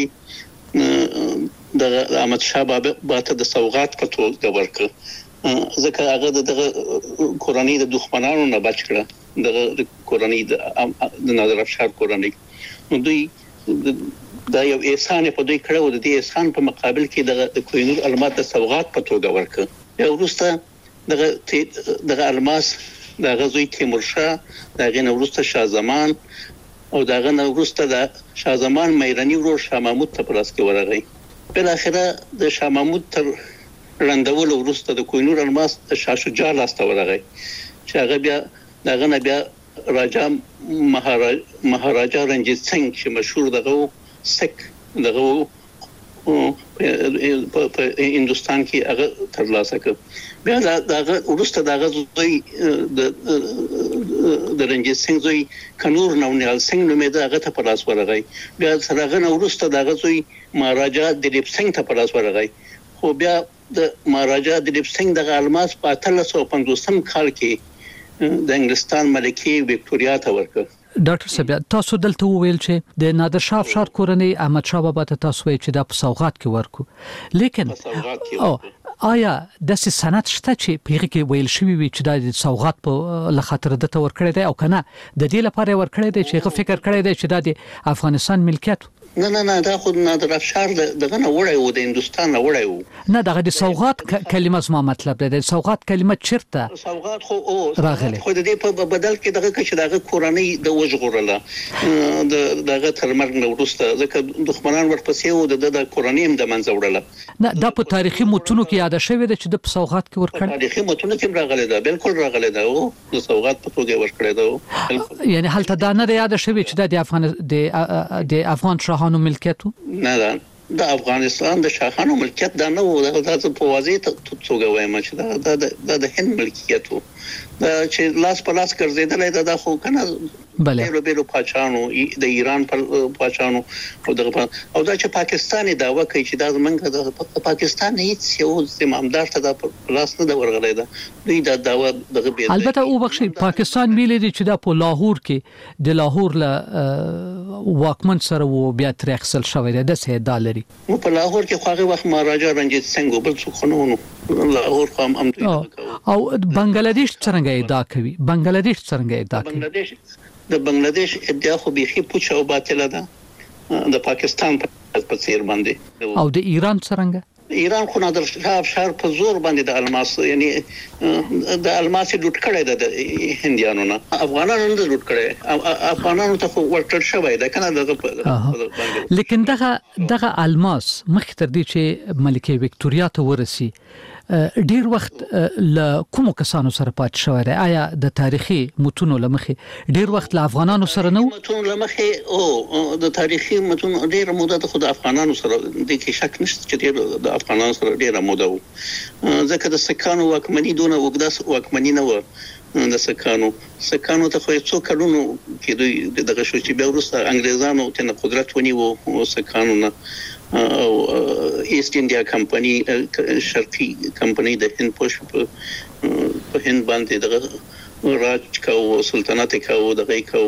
دغه احمد شاه بابا باته د سوغات په توګه ورکړ ځکه هغه دغه کورنۍ د دښمنانو نه بچ کړه دغه کورنۍ د نادر افشار کورنۍ نو دوی دا یو احسان په دوی کړو د دې احسان په مقابل کې دغه د کوینور الماس د سوغات په توګه ورکړ بیا وروسته دغه دغه الماس د غزوی تیمور شاه دغه نورسته شاه زمان او دغه نورسته د شاه زمان مېرانی ورور شاه محمود ته پلاس کې ورغی بل اخره د شاه محمود تر رندول ورسته د کوینور الماس د شاه شجاع لاس ته ورغی چې هغه بیا دغه نه بیا راجا مهاراجا مهاراجا رنجیت سنگ چې مشهور دغه سک دغه په هندوستان کې هغه ترلاسه کړ بیا دغه ورسته دغه زوی د رنجیت سنگ زوی کنور نونیال سنگ نومېده هغه ته پلاس ورغی بیا سره هغه ورسته دغه زوی مهاراجا دلیپ سنگ ته پلاس ورغی خو بیا د مهاراجا دلیپ سنگ دغه الماس په اتلس سوه پنځوسم کال کې د انګلستان ملکه وکټوریا ته ورکړ. ډاکټر صاحب تاسو دلته وویل چې د نادر شاه افشار کورنۍ احمد شاه بابا ته تاسو وایي چې دا په سوغات کې ورکو لیکن او آیا د سند شته چې پیغه کې ویل شوی وي چې د سوغات په لخاطر د تور کړی دی او کنه د دې لپاره ور کړی دی چې فکر کړی دی چې د افغانستان ملکیت نه نه نه دا خو نادر افشار دغه نه وړي و د هندستان نه وړي و نه دغه د سوغات کلمه زما مطلب ده د سوغات کلمه چیرته سوغات خو او خو د دې په بدل کې دغه کې دغه کورنۍ د وژغورله د دغه ترمرګ نه ورسته ځکه دښمنان ورپسې و د د کورنۍ هم د منځ وړله نه دا په تاریخي متونو کې یاد شوی دی چې د سوغات کې ور کړ تاریخي متونو کې راغلی دا بالکل راغلی دا او د سوغات په توګه ور کړی دا یعنی هلته دا نه یاد شوی چې د افغان د د افغان شاه خانو ملکیت نه ده د افغانستان د شاهانو ملکیت دا نه و دا په واضح توګه وایم چې دا د د هند ملکیت و دا چې لاس په لاس ګرځیدل دا خو کنه بله بیرو بیرو پاچانو د ایران پاچانو او د او دا چې پاکستاني داوا کوي چې دا زمونږ د پاکستان هیڅ یو زمامدار ته د لاس نه ورغلی دا دوی دا داوا دغه بي البته او بخشي پاکستان ویل دي چې دا په لاهور کې د لاهور له واکمن سره و بیا تر اخسل شوی د سه ډالري نو په لاهور کې خو هغه وخت مهاراجا رنجیت سنگ بل څه خنونو لاهور خو هم او بنگلاديش څنګه ادعا کوي بنگلاديش څنګه ادعا کوي بنگلاديش د بنگلاديش ادعا خو بيخي پوچ او باطله ده د پاکستان په څیر باندې او د ایران څنګه ایران خو نادر شاه افشار په زور باندې د الماس یعنی د الماس لوټ کړی د هندیانو نه افغانانو نه لوټ کړی افغانانو ته ورټل شوی دا کنه دغه لیکن دغه دغه الماس مخ تر دې چې ملکه وکټوریا ته ورسی ډیر وخت له کومو کسانو سره پات شوی دی آیا د تاریخي متونو لمخې ډیر وخت له افغانانو سره نو متونو لمخې او د تاریخي متونو ډیر موده د خود افغانانو سره د کې شک نشته چې د افغانانو سره ډیر موده و ځکه د سکانو واکمنی دونه وګداس واکمنی نه و د سکانو سکانو ته خو څو کلونو کې دوی دغه شو چې بیا وروسته انګريزانو ته قدرت ونیو او سکانو نه او ایست انډیا کمپنی شرقي کمپنی د هند پوش په هند باندې دغه راج کو سلطنت کو دغه کو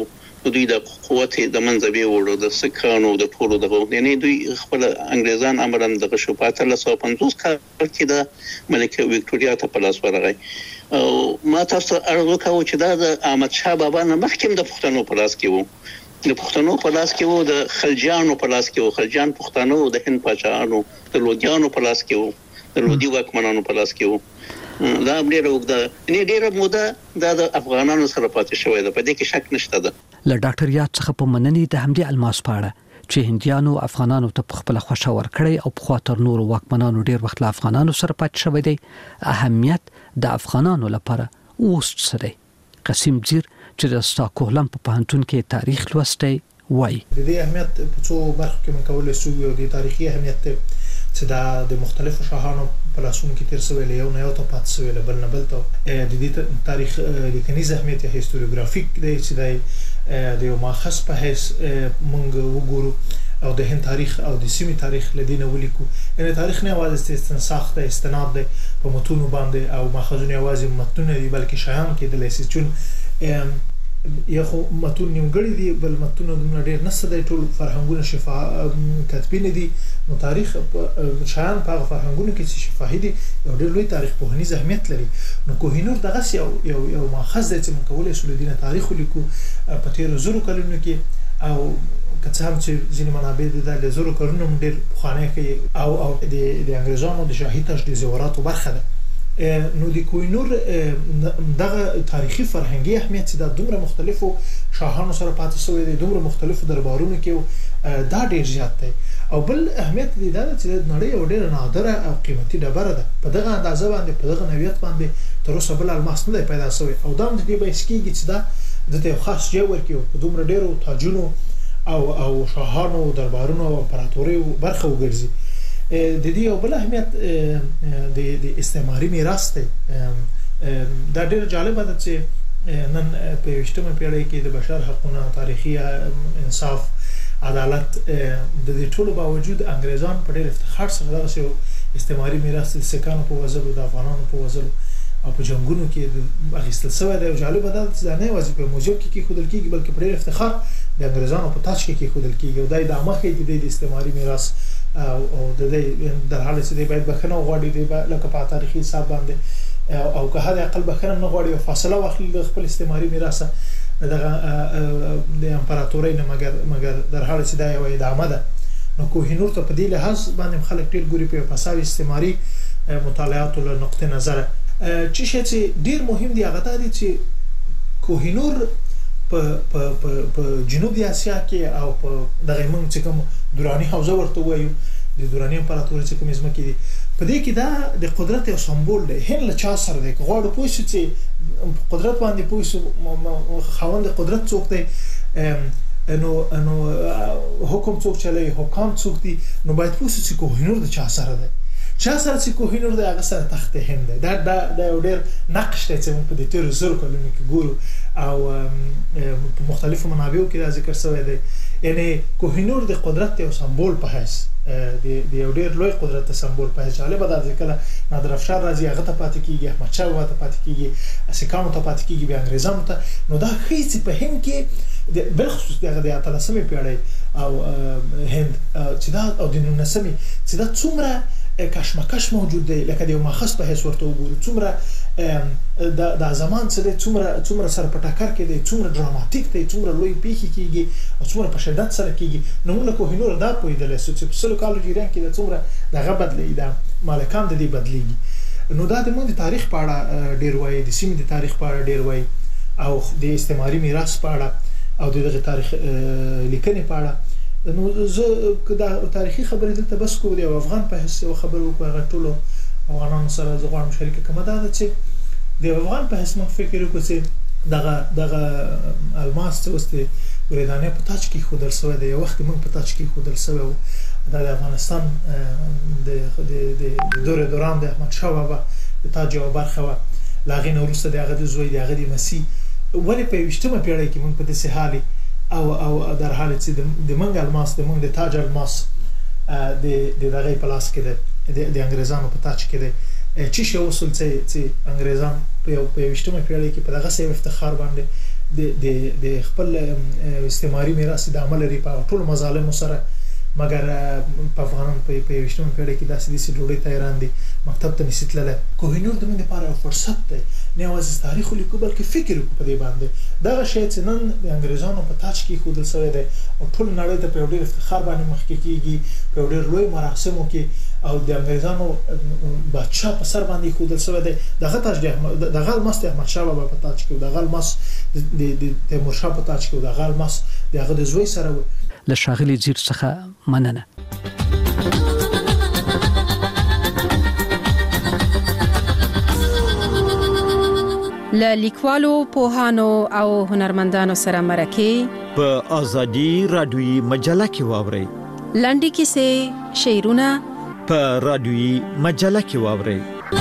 دوی د قوت د منځبي وړو د سکانو د ټولو دغه یعنی دوی خپل انګريزان امرن د شپاته له سو پنځوس کال کې د ملکه وکټوريا ته په لاس ورغی او ما تاسو ارزو کوم چې دا د احمد شاه بابا نه مخکې د پښتنو په لاس کې وو د پښتنو په لاس کې وو د خلجانو په لاس کې وو خلجان پښتنو د هند پاچاهانو د لودیانو په لاس کې وو د لودي واکمنانو په لاس کې وو دا ډیره وګړه نه ډیره موده د افغانانو سره پاتې شوې ده په دې کې شک نشته ده له ډاکټر یاد څخه په مننې د همدې الماس پاړه چې هندیانو افغانانو ته خپل خوښه ورکړي او په خاطر نور واکمنانو ډیر وخت له افغانانو سره پاتې شوی دی اهمیت د افغانانو لپاره اوس څه دی قسم زیر چې د ستاکهلم په پوهنتون کې تاریخ لوستی وایي د دې اهمیت په څو برخو کې من کولای شو یو د تاریخي اهمیت چې دا د مختلفو شاهانو په لاسونو کې تیر شوی له یو نه یو ته پات شوی له بل نه بل ته د دې تاریخ لیکنیز اهمیت یا هیستوریوګرافیک دی چې دی د یو ماخص په هیڅ مونږ وګورو او د هند تاریخ او د سیمې تاریخ لدینه ولیکو یعنی تاریخ نه یوازې استنساخ دی استناد دی په متونو باندې او ماخذونه یوازې متونه دی بلکې شایان کې د لیسي چون یا خو متون نیمګړی دی بل متون د ډیر نسه دی ټول فرهنګونه شفا کتبین دي نو تاریخ شایان په فرهنګونو کې چې شفاهي دي یو ډیر لوی تاریخ په هنیز اهمیت لري نو کوهینور دغه یو یو یو ماخذ دی چې مکولې شول دینه تاریخ لیکو په تیر زرو کلونو کې او کڅ هم چې ځینې منابع د زرو کلونو ډیر خوانه کوي او او د د انګريزانو د شاهي تجدید زوراتو برخه ده نو د کوهینور دغه تاریخي فرهنګي اهمیت چې د دومره مختلفو شاهانو سره پاتې شوی دی دومره مختلفو دربارونو کې دا ډیر زیات دی او بل اهمیت دی دا چې د نړۍ یو ډیر نادره او قیمتي ډبره ده په دغه اندازه باندې په دغه نوعیت باندې تر اوسه بل الماس نه پیدا شوی او دا د دې بایسکیږي چې دا د یو خاص جوړ کې په دومره ډیرو تاجونو او او شاهانو دربارونو او امپراتوري برخه وګرځي د دې یو بل اهمیت د د استعماري میراث دی دا ډیر جالب ده چې نن په یوشتمه پیړۍ کې د بشر حقوقو تاریخي انصاف عدالت د دې ټولو باوجود انګريزان په ډیر افتخار سره دغه استعماري میراث د سکانو په وزلو د افغانانو په وزلو او په جنگونو کې اغیستل شوی دی جالب ده چې نه وځي په موزیو کې خودل کېږي بلکې په ډیر افتخار د انګريزانو په تاج کې خودل کېږي او دای د مخې د استعماري میراث او د دې در حال چې باید بخنه غواړي دی لکه په تاریخي حساب باندې او که هغه اقل بخنه نه غواړي فاصله واخلي د خپل استعماري میراث دغه د امپراتورۍ نه مګر مګر در حال چې دا یو ادامه ده نو کوهینور ته په دې لحاظ باندې خلک ټیل ګوري په پاساوي استعماري مطالعات له نقطه نظر چې شي چې ډیر مهم دی هغه دی چې کوهینور په په په جنوب اسیا کې او په دغه موږ چې کوم دوراني حوزه ورته وایو د دوراني امپراتوري چې کوم ځمکې دي په دې کې دا د قدرت یو سمبول دی هند له چا سره دی غواړو پوه شو چې قدرت باندې پوه شو خاوند قدرت څوک دی نو نو حکم څوک چلای حکام څوک دي نو باید پوه شو چې کوهینور د چا سره دی چا سره چې کوهینور د هغه سره تخت هند دا دا د ډېر نقش ته چې په دې تیر زر کلونو کې ګورو او په مختلفو منابعو کې دا ذکر شوی دی یعنی کوهینور د قدرت یو سمبول په حیث د یو ډېر لوی قدرت سمبول په حیث جالب ده ځکه نادر افشار راځي هغه ته پاتې کیږي احمد شاه ته پاتې کیږي اسکانو ته پاتې کیږي بیا انګریزانو ته نو دا هیڅ په هند کې بل خصوص دغه د اتلسمې پیړۍ او هند چې دا او د نولسمې چې دا څومره کشمکش موجود دی لکه د یو ماخص په حیث ورته وګورو څومره د د زمان څخه د څومره څومره سره په ټکر کې دی څومره ډراماتیک دی څومره لوی پیښې کیږي او څومره په شدت سره کیږي نو موږ کوهینور دا پوهیدل چې په سلو کالو جریان کې د څومره دغه بدلې ده مالکان د دې بدلېږي نو دا د موږ د تاریخ په اړه ډیر وایي د سیمې د تاریخ په اړه ډیر وایي او د استعماري میراث په اړه او دغه تاریخ لیکنې په اړه نو زه کدا تاریخي خبرې دلته بس کوم دی افغان په حیث یو خبرو کوم غټولو افغانانو سره زه غواړم شریک کوم دا چې د افغان په حیث مخ فکر وکړم چې دغه دغه الماس چې واستي ورېدانه په تاج کې خودل سوی دی یو وخت موږ په تاج کې خودل سوی د افغانستان د د دور دوران د احمد شاه بابا د تاج یو برخه و لاغې نو وروسته د هغه د زوی د هغه د مسی ولې په یوشتمه پیړۍ کې موږ په دې حالي او او در حال چې د منګ الماس د منګ د تاج الماس د د دغه پلاس کې د د انګريزانو په تاج کې د چې شو وصل چې چې انګريزان په یو په یوشتمه پیړۍ کې په دغه سیمه افتخار باندې د د د خپل استعماري میراث د عمل لري په ټول مظالم سره مګر په افغانان په پیوښتون پیړۍ کې داسې داسې ډوډۍ تیران دي مکتب ته نسیتله کوهینور د من لپاره فرصت دی نه یوازې تاریخ لیکو بلکې فکر وکړو په دې باندې دا شی چې نن د انګریزانو په تاج کې خو د سره دی او ټول نړۍ ته په ډېر افتخار باندې مخ کې کیږي په ډېر لوی مراسمو کې او د انګریزانو بادشاہ په سر باندې خو د سره دی دغه تاج دغه مست احمد شاه بابا په تاج کې دغه مست د تیمور شاه په تاج کې دغه مست دغه د زوی سره له شاغلي زیر څخه مننه. له لیکوالو پوهانو او هنرمندانو سره مرکه په ازادي رادیوي مجله کې واوري لنډي کیسې شعرونه په رادیوي مجله کې واوري.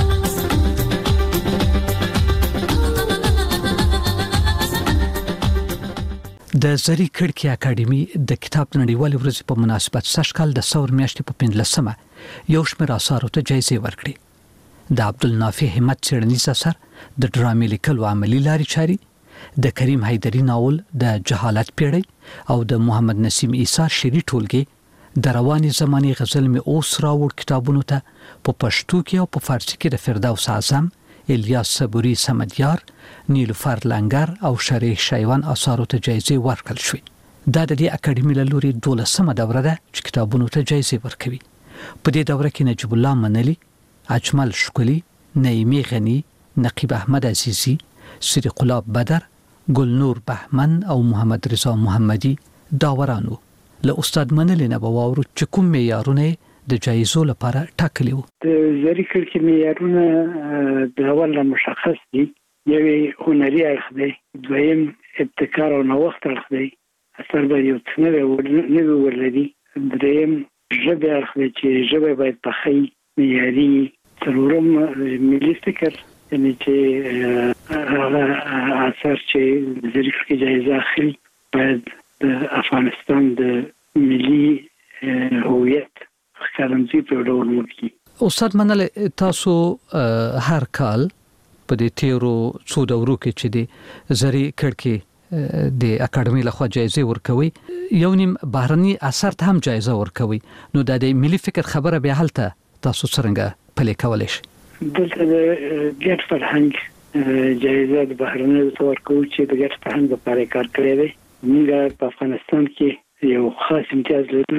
د زری کړکی اکیډمي د کتاب نړیوال ورځ په مناسبت سشکال د ثور میاشتې په پنځلسمه یو شمېر اثارو ته جایزې ورکړې. د عبدالنافع همت څېړنیز اثر د ډرامې لیکلو عملی لارې چارې، د کریم حیدري ناول د جهالت پیړۍ او د محمد نسیم عیسی شعري ټولګې د رواني زماني غزل می اوس راوړ کتابونو ته په پښتو کې او په فارسی کې د فردوس اعظم، الیاس صبوري سمدیار، نیلوفر لنگر او شریح شایوان اثارو ته جایزې ورکړل شوې. دا د دې اکیډمي له لوري دولسمه دوره ده چې کتابونو ته جایزې ورکوي. په دې دوره کې نجیب الله منلی، اجمل شکلی، نعیمی غنی، نقیب احمد عزیزی، صدیق الله بدر، گلنور بهمن او محمد رضا محمدی داورانو. له استاد منلی نه باور چې کوم معیارونه د جایزو لپاره ټاکلي وو. د زری کړکې معیارونه د اول مشخص دي. یوې هنري اړخ دی، دویم ابتکار او نوښت اړخ دی، اثر به یو څه نوی ولري، دریم ژبه اړخ دی چې ژبه باید پخې معیاري، څلورم ملي فکر یعنی چې هغه اثر چې د زری کړکې جایزه اخلي باید د افغانستان د ملي هویت ښکارندوی په ډول وکړي. استاد منل، تاسو هر کال په دې تیرو څو دورو کې چې د زری کړکې د اکیډمي لخوا جایزې ورکوي، یو نیم بهرني اثر ته هم جایزه ورکوي، نو د ملي فکر خبره به هلته تاسو څنګه پلي کولای شئ؟ دلته د ګډ فرهنګ جایزه د بهرني ورکوي چې د ګډ فرهنګ لپاره کار کړی دی. موږ په افغانستان کې یو خاص امتیاز لرو،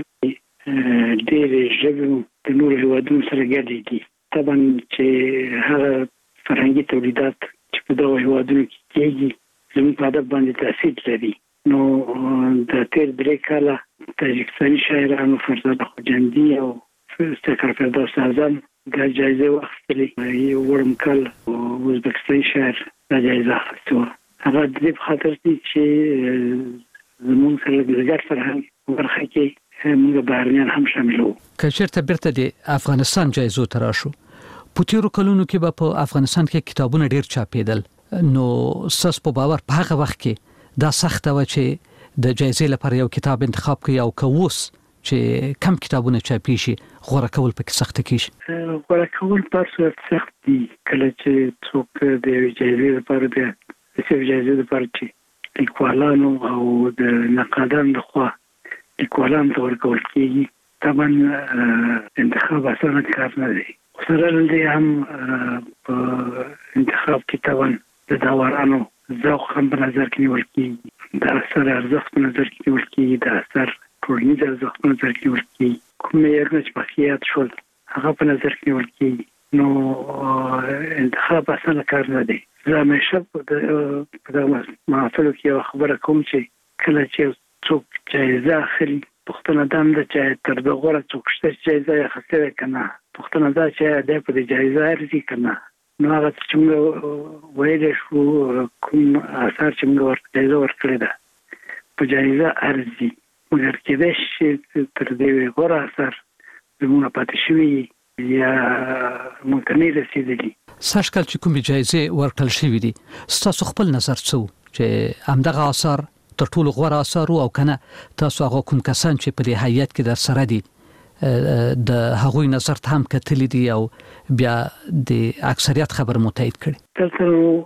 ډېرې ژبې د نورو هېوادونو سره ګډې دي. طبعا چې هغه فرهنګي تولیدات چې په دغو هېوادونو کې کېږي زموږ په ادب باندې تاثیر لري. نو د تېر درې کاله تاجکستاني شاعرانو فرزاد خوجندي او سکر فردوس اعظم دا جایزه واخیستلې. یو وړم کال ازبکستاني شاعر دا جایزه اخیستې وه. هغه د دې په خاطر دي چې زموږ سره د ګډ فرهنګ برخه کې موږ بهرنیان هم شامل وو. که چېرته بیرته د افغانستان جایزو ته راشو، په تیرو کلونو کې به په افغانستان کې کتابونه ډېر چاپېدل، نو ستاسو په باور په هغه وخت کې دا سخته وه چې د جایزې لپاره یو کتاب انتخاب کړئ او که اوس چې کم کتابونه چاپی شي غوړه کول پکې سخت کیږي؟ غوړه کول په صورت سخت دي. کله چې څوک د جایزې لپاره د سیف جایزې لپاره چې لیکوالانو او د نقادانو لخوا لیکوالانو ته ورکول کېږي، طبعا انتخاب اسانه کار نه دی. سره له هم په انتخاب کې طبعا د داورانو ذوق هم په نظر کې نیول کېږي، د اثر ارزښت په نظر کې نیول کېږي، د اثر ټولنیز ارزښت په نظر کې نیول کېږي، کوم معیارونه چې مخکې شول هغه په نظر کې نیول کېږي. نو انتخاب اسانه کار نه دی. زه همیشه په دغه محافلو کې یوه خبره کوم چې کله چې څوک جایزه اخلي، پوښتنه دا نه ده چې تر ده غوره څوک شته چې جایزه یې اخیستې وی که نه، پوښتنه دا چې دی په دې جایزه ارزي که نه. نو هغه چې موږ ویلی شو کوم اثار چې موږ ورته جایزه ورکړې ده په جایزه ارزي، مګر کېدای شي چې تر دې غوره اثر زموږ نه پاتې شوي یا موږ ته نه رسېدلي. سږ کال چې کومې جایزې ورکړل شوي دي، ستاسو خپل نظر څه و چې همدغه اثار تر ټولو غوره اثار او کنه تاسو هغه کوم کسان چې په دې هیئت کې در سره دي د هغوی نظر ته هم کتلې دي او بیا د اکثریت خبر متایید کړي؟ دلته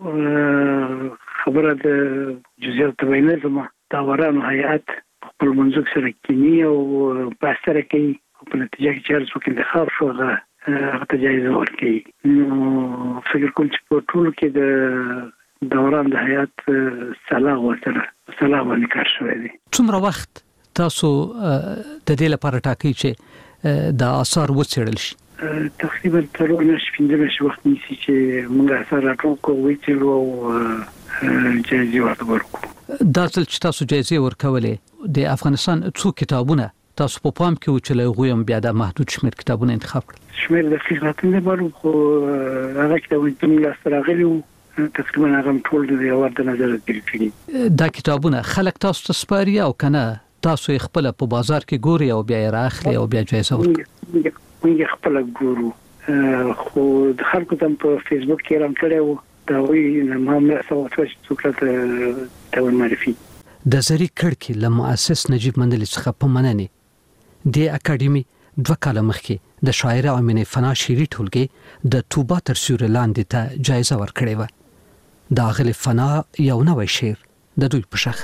خبره د جزئیات تبینه زما داورانو هیئت خپل منځک سره کینی او بحث سره کوي په نتیجه کې چې څوک انتخاب شو هغه ته جایزه ورکړي. نو فکر کوم چې په ټول کې د دوران د هیئت صلاح ورسره صلاح باندې کار شوی دی. څومره وخت تاسو د دې لپاره ټاکئ چې د آثار وڅېړل شي؟ تقریبا تر نش پنځه میاشتې وخت نیسي چې موږ آثار راټول کوو، وڅېړو او جایزې ورته ورکړو. دا ځل چې تاسو جایزې ورکولې د افغانستان څو کتابونه تاسو په پام کې و چې له هغوی هم بیا د محدود شمېر کتابونه انتخاب کړل؟ شمېر دقیق راته نه معلوم، خو هغه کتابونه چې موږ لاسته راغلي وو تقریبا هغه ټول د یو ورته نظر تېر کړي. دا کتابونه خلک تاسو ته سپاري او کنه تاسو یې خپل په بازار کې ګوري او بیا یې راخلي او بیا جایزه ورکړي؟ موږ خپل ګورو، خو د خلکو ته په فیسبوک کې اعلان کړی و دا وی نه معاملې سوچ څوک ته ته معرفي. د زری کړکې له مؤسس نجیب مندل څخه په مننه د اکاډمي دوه کاله مخکې د شاعر امینه فنا شیری ټولګي د توبه تر سیوري لاندې ته جایزه ورکړې و. دا غل فنا یو نوې شعر د دوی په شخ.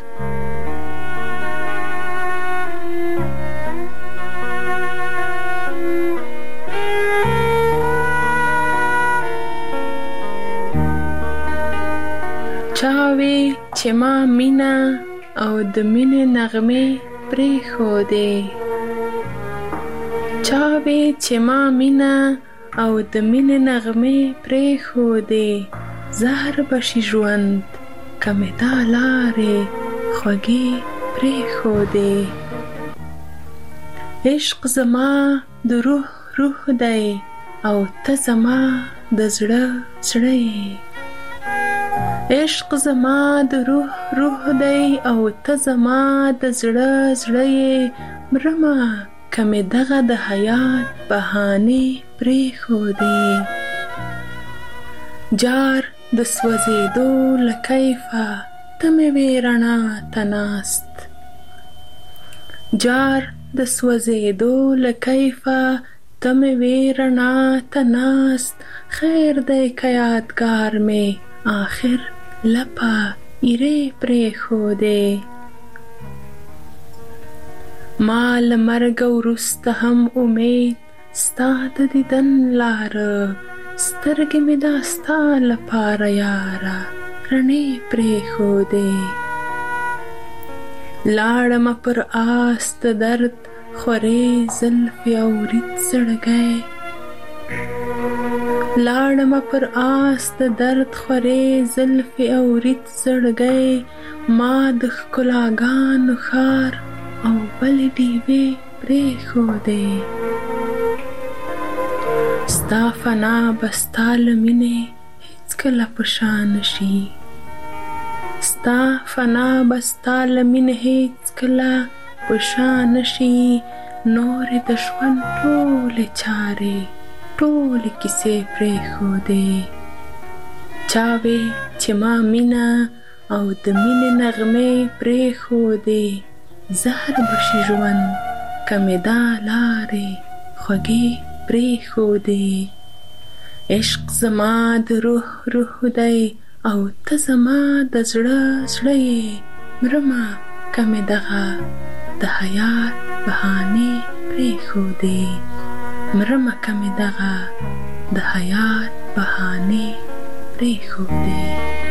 چاوي چې ما مینا او د مینې نغمه پرې خو دې، چاوي چې ما مینا او د مینې نغمه پرې خو دې، زهر بشي ژوند کمه تا لارې خوږې پرې خو دې. عشق زما د روح روح دی او ته زما د زړه زړه. عشق زما د روح روح دی او ته زما د زړه زړه. مرما کمه دغه د حیات بهانه پرې خو دې، جار د سوځېدو لکیفه ته مې ویرنا تناست، جار د سوځېدو لکیفه ته مې ویرنا تناست. خیر دی که یادگار مې آخر لپا ایره پرې خو دې. ما له مرګ وروسته هم امید ستا د دیدن لاره، سترګې مې دا ستا لپاره یاره رڼې پرې خو دې. لاړمه پر آس د درد خورې زلفې او رید زړګی، لاړمه پر آس د درد خورې زلفې او رید زړګی. ما د ښکلاګانو ښار او بلې ډیوې پرې خو دې. ستا فنا به ستا له مینې هېڅکله په شا نشي، ستا فنا به ستا له مینې هېڅکله په شا نشي. نورې د ژوند ټولې چارې ټولې کیسې پرې خو دې. چاوي چې ما مینا او د مینې نغمې پرې خو دې، زهر بشي ژوند کمه دا لارې خوږې پرې خو دې. عشق زما د روح روح دی او ته زما د زړه زړه. مرما کمه دغه د حیات بهانه پرې خو دې، مرما کمه دغه د حیات بهانه پرې خو دې.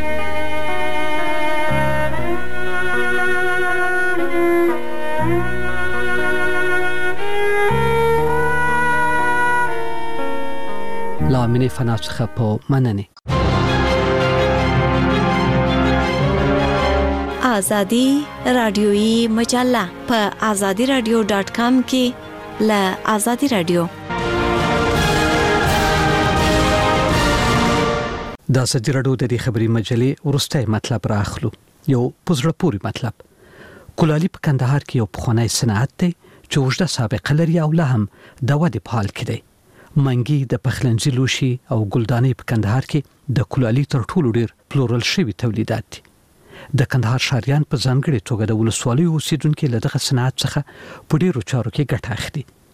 لامینه فنا څخه په مننه. آزادی رادیویی مجله په آزادی رادیو ډاټ کام کې ل آزادی رادیو د آزادی رادیو د خبري مجلې ورسته مطلب راخلو. یو پزړه پوری مطلب. کولالي په کندهار کې یو پخوانی صنعت دی چې وجده سابقه لري او له هم د ودې په حال کې دی. منګي د پخلنځي لوشي او ګلدانې په کندهار کې د کولالي تر ټولو ډیر پلورل شوی تولیدات دي. د کندهار شاریان په ځانګړي توګه د ولسوالۍ اوسیدونکو له دغه صنعت څخه په ډیرو چارو کې ګټه اخلي.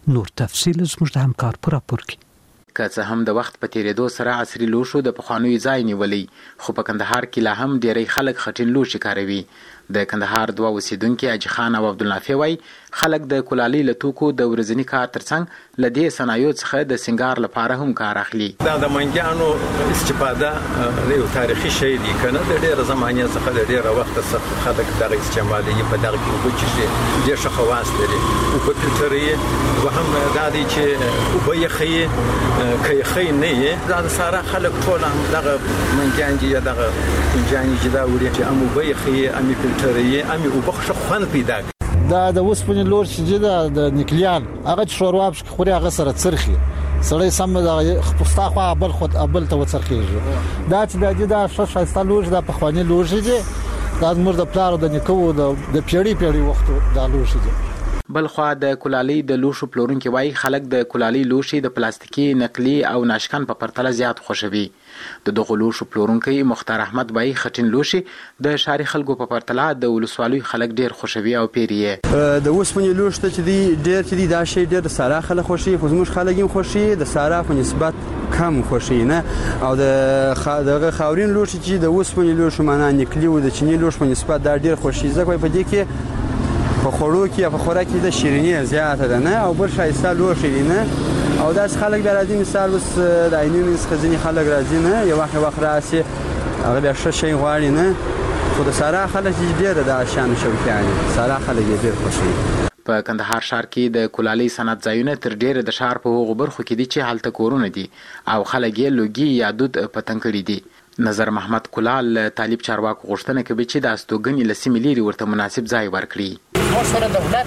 نور تفصیل زموږ د همکار پر راپور کې. که څه هم د وخت په تیریدو سره عصري لوښو د پخوانیو ځای نیولی، خو په کندهار کې لا هم ډیری خلک خټین لوښي کاروي. د کندهار دوه اوسیدونکي حاجي خان او عبدالنافع وایي خلک د کلالۍ له توکو د ورځني کار ترڅنګ له دې صنایعو څخه د سنګار لپاره هم کار اخلي. دا د منګیانو استفاده د یو تاریخي شی دی که نه، د ډېره زمانې څخه د ډېره وخته څخه خلک دغه استعمالوي. په دغه کې اوبه څښي، ډېر ښه خواص لري. اوبه فلټروي، دوهم دا دی چې اوبه یخوي، که یخی نه یې دا د سارا خلک ټول هم دغه منګیان دي یا دغه کنجیان چې دا وړي چې هم اوبه یخوي، هم یې فلټروي، هم یې اوبه ښه خوند پیدا کوي. دا د اوسپنې لوښ چې دی د نکلیان هغه چې ښوروا پکې خوري هغه سره څرخي، سړی سم د ستا خوا بل خود بل ته وڅرخېږي. دا چې دا دی دا ښه ښایسته لوښي، دا پخواني لوښي دي، دا زموږ د پلار او د نیکه د پیړۍ پیړۍ وختو دا لوښي دي. بلخوا د کلالۍ د لوښو پلورونکي وایي خلک د کلالۍ لوښي د پلاستیکي، نقلي او ناشکن په پرتله زیات خوښوي. د دغو لوښو پلورونکی مختار احمد وایي خټین لوښي د ښاري خلکو په پرتله د ولسوالیو خلک ډیر خوښوي او پیري یې. د اوسپنې لوښ ته چې دی ډیر چې دی دا شی ډیر د سارا خلک خوښوي، خو زموږ خلک هم خوښوي، د سارا په نسبت کم خوښوي نه. او د دغه خاورین لوښي چې د اوسپنې لوښو معنا نقلي او د چیني لوښ په نسبت دا ډیر خوښوي، ځکه په دې کې په خوړو کې په خوراک کې د شیریني زیاته ده نه، او بل ښایسته لوښي دي نه. او داس خلک بیا راځي، مثال اوس د عینونو څخه ځینې خلک راځي نه، یو وخت وخت راسي هغه بیا ښه شی غواړي نه، خو د سارا خلک ډېره د شیانو شوقیان دي، سارا خلک یې ډېر خوښوي. په کندهار ښار کې د کلالۍ صنعت ځایونه تر ډېره د ښار په هغو برخو کې دي چې هلته کورونه دي او خلک یې لوګي یا دود په تنګ کړي دي. نظر محمد کلال طالب چارواکو غوښتنه کوي چې د استوګنې له سیمې لرې ورته مناسب ځای ورکړي. موږ سره دولت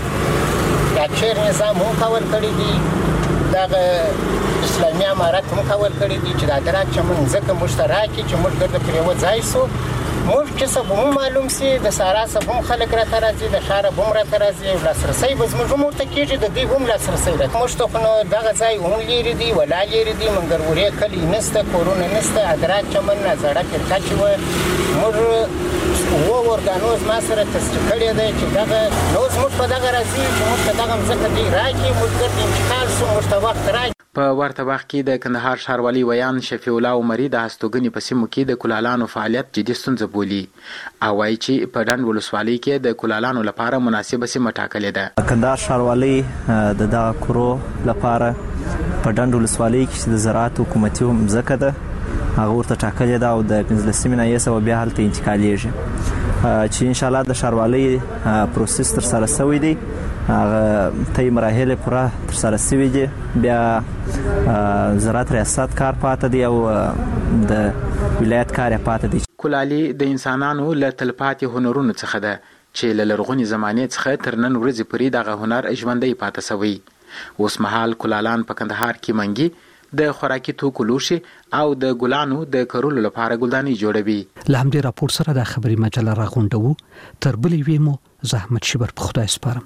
د چیر نظام هم کول کړی دی، دغه اسلامي امارت هم کول کړی دی چې د ادراک چمن ځکه مشترکي چې موږ ګرځو پر یو ځای سو. موږ چې څه به معلوم سي د سارا څخه هم خلک راته راځي، د ښار به هم راته راځي، او لاسرسی به زموږ هم ورته کېږي، د دوی هم لاسرسی راځي. موږ ته خو نو دغه ځای هم لرې دی، ولا لرې دی، منګرورې کلي نشته، کورونه نشته، ادراک چمن نه زړه فرقه چې وه موږ اووه ارګانوز ما سره تصدیق کړی دی چې دغه نو زموږ په دغه راځي چې موږ ته دغه مځکه دوی راکړي، موږ ګرد انتقال سو، موږ ته وخت راکړي. په ورته وخت کې د کندهار ښاروالي ویان شفیع الله عمري د هستوګنې په سیمو کې د کلالانو فعالیت جدي ستونزه بولي او وایي چې په ډنډ ولسوالۍ کې د کلالانو لپاره مناسبه سیمه ټاکلې ده. کندهار ښاروالۍ د دغه کورو لپاره په ډنډ ولسوالۍ کې چې د زراعت حکومتي مځکه ده هغه ورته ټاکلې ده او د پنځلسمې نه یې سوه بیا هلته انتقالیږي، چې انشاءالله د ښاروالۍ پروسس تر سره سوی دی، هغه تی مراحل پوره تر سره سوي دي، بیا زراعت ریاست کار پاته دی او د ولایت کار پاته دی. کلالي د انسانانو له تلپاتې هنرونو څخه ده چې له لرغونې زمانې څخه تر نن ورځې پورې دغه هنر ژوندی پاته سوی. اوس مهال کلالان په کندهار کې منګي، د خوراکي توکو لوښي او د ګلانو د کرلو لپاره ګلدانۍ جوړوي. له همدې راپور سره د خبري مجله راغونډوو، تر بلې یوې مو زحمت شبر په خدای سپارم.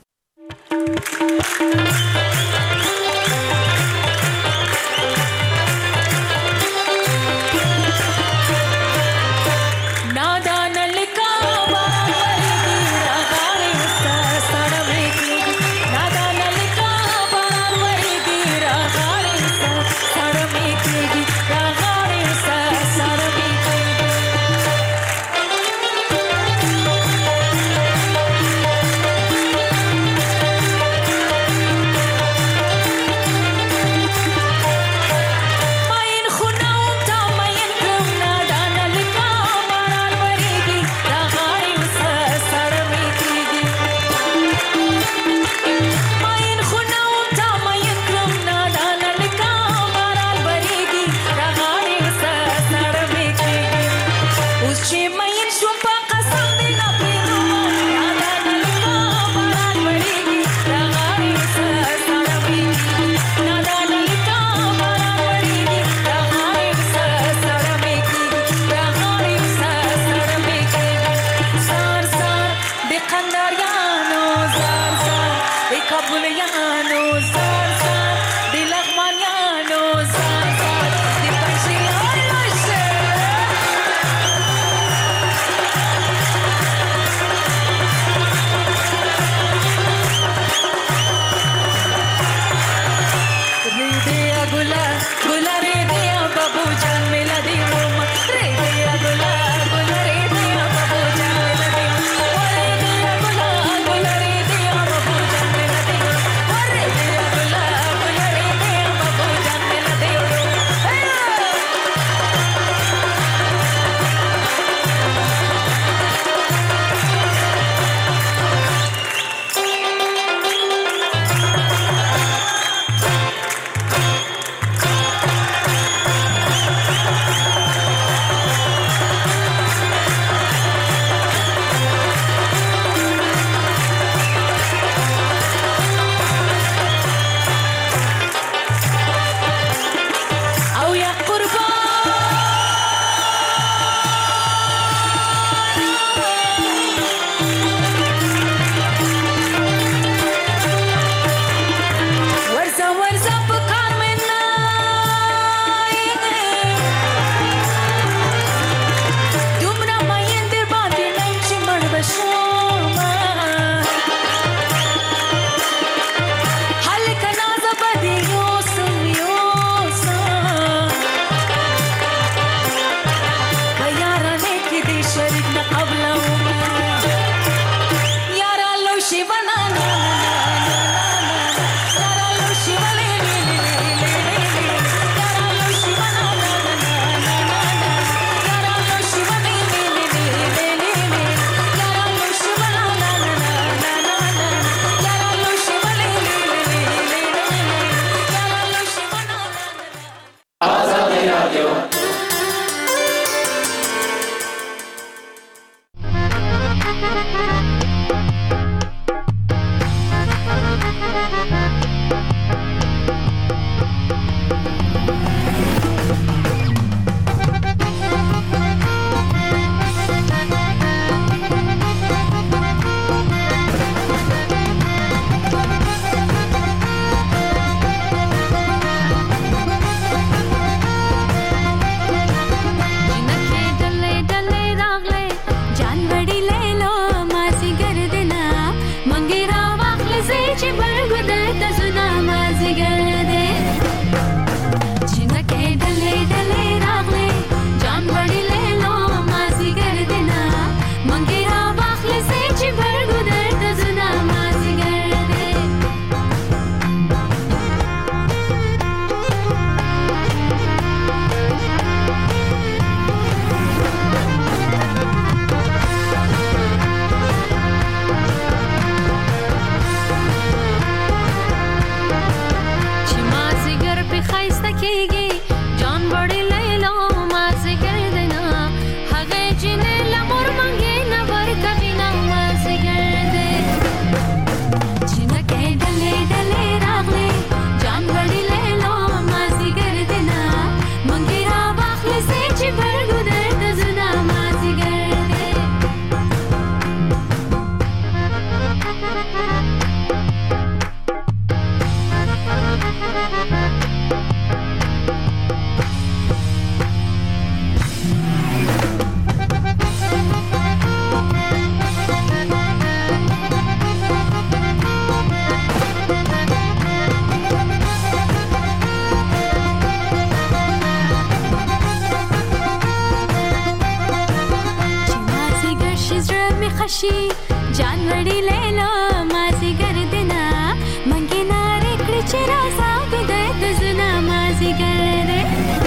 خشي جان وړي لیلو مازی ګردنا منګي ناره کړی چې راسا ګدای د زنا مازی ګرده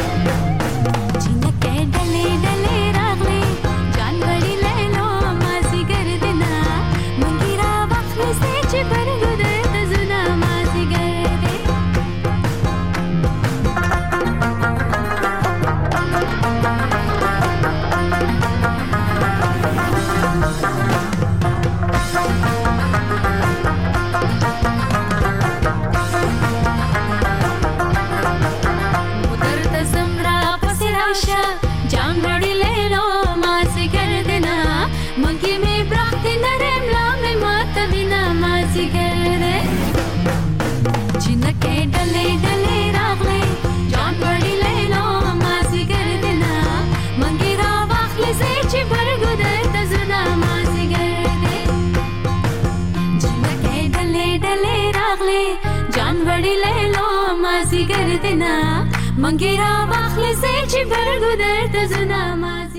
جنکه ډلې ډلې راغلي جان وړي لیلو مازی ګردنا منګي را واخلې سې چې برګدای د زنا مازی ګرده جان وړي لیلو مازی ګردنا منګي می برخت نرم لامه ماته وینا مازی ګرده جنکه ډلې ډلې راغلي جان وړي لیلو مازی ګردنا منګي را واخلې سې چې برګدای د زنا مازی ګرده جنکه ډلې ډلې راغلي جان وړي لیلو مازی ګردنا منګي را واخلې سې چې برګدای د زنا مازی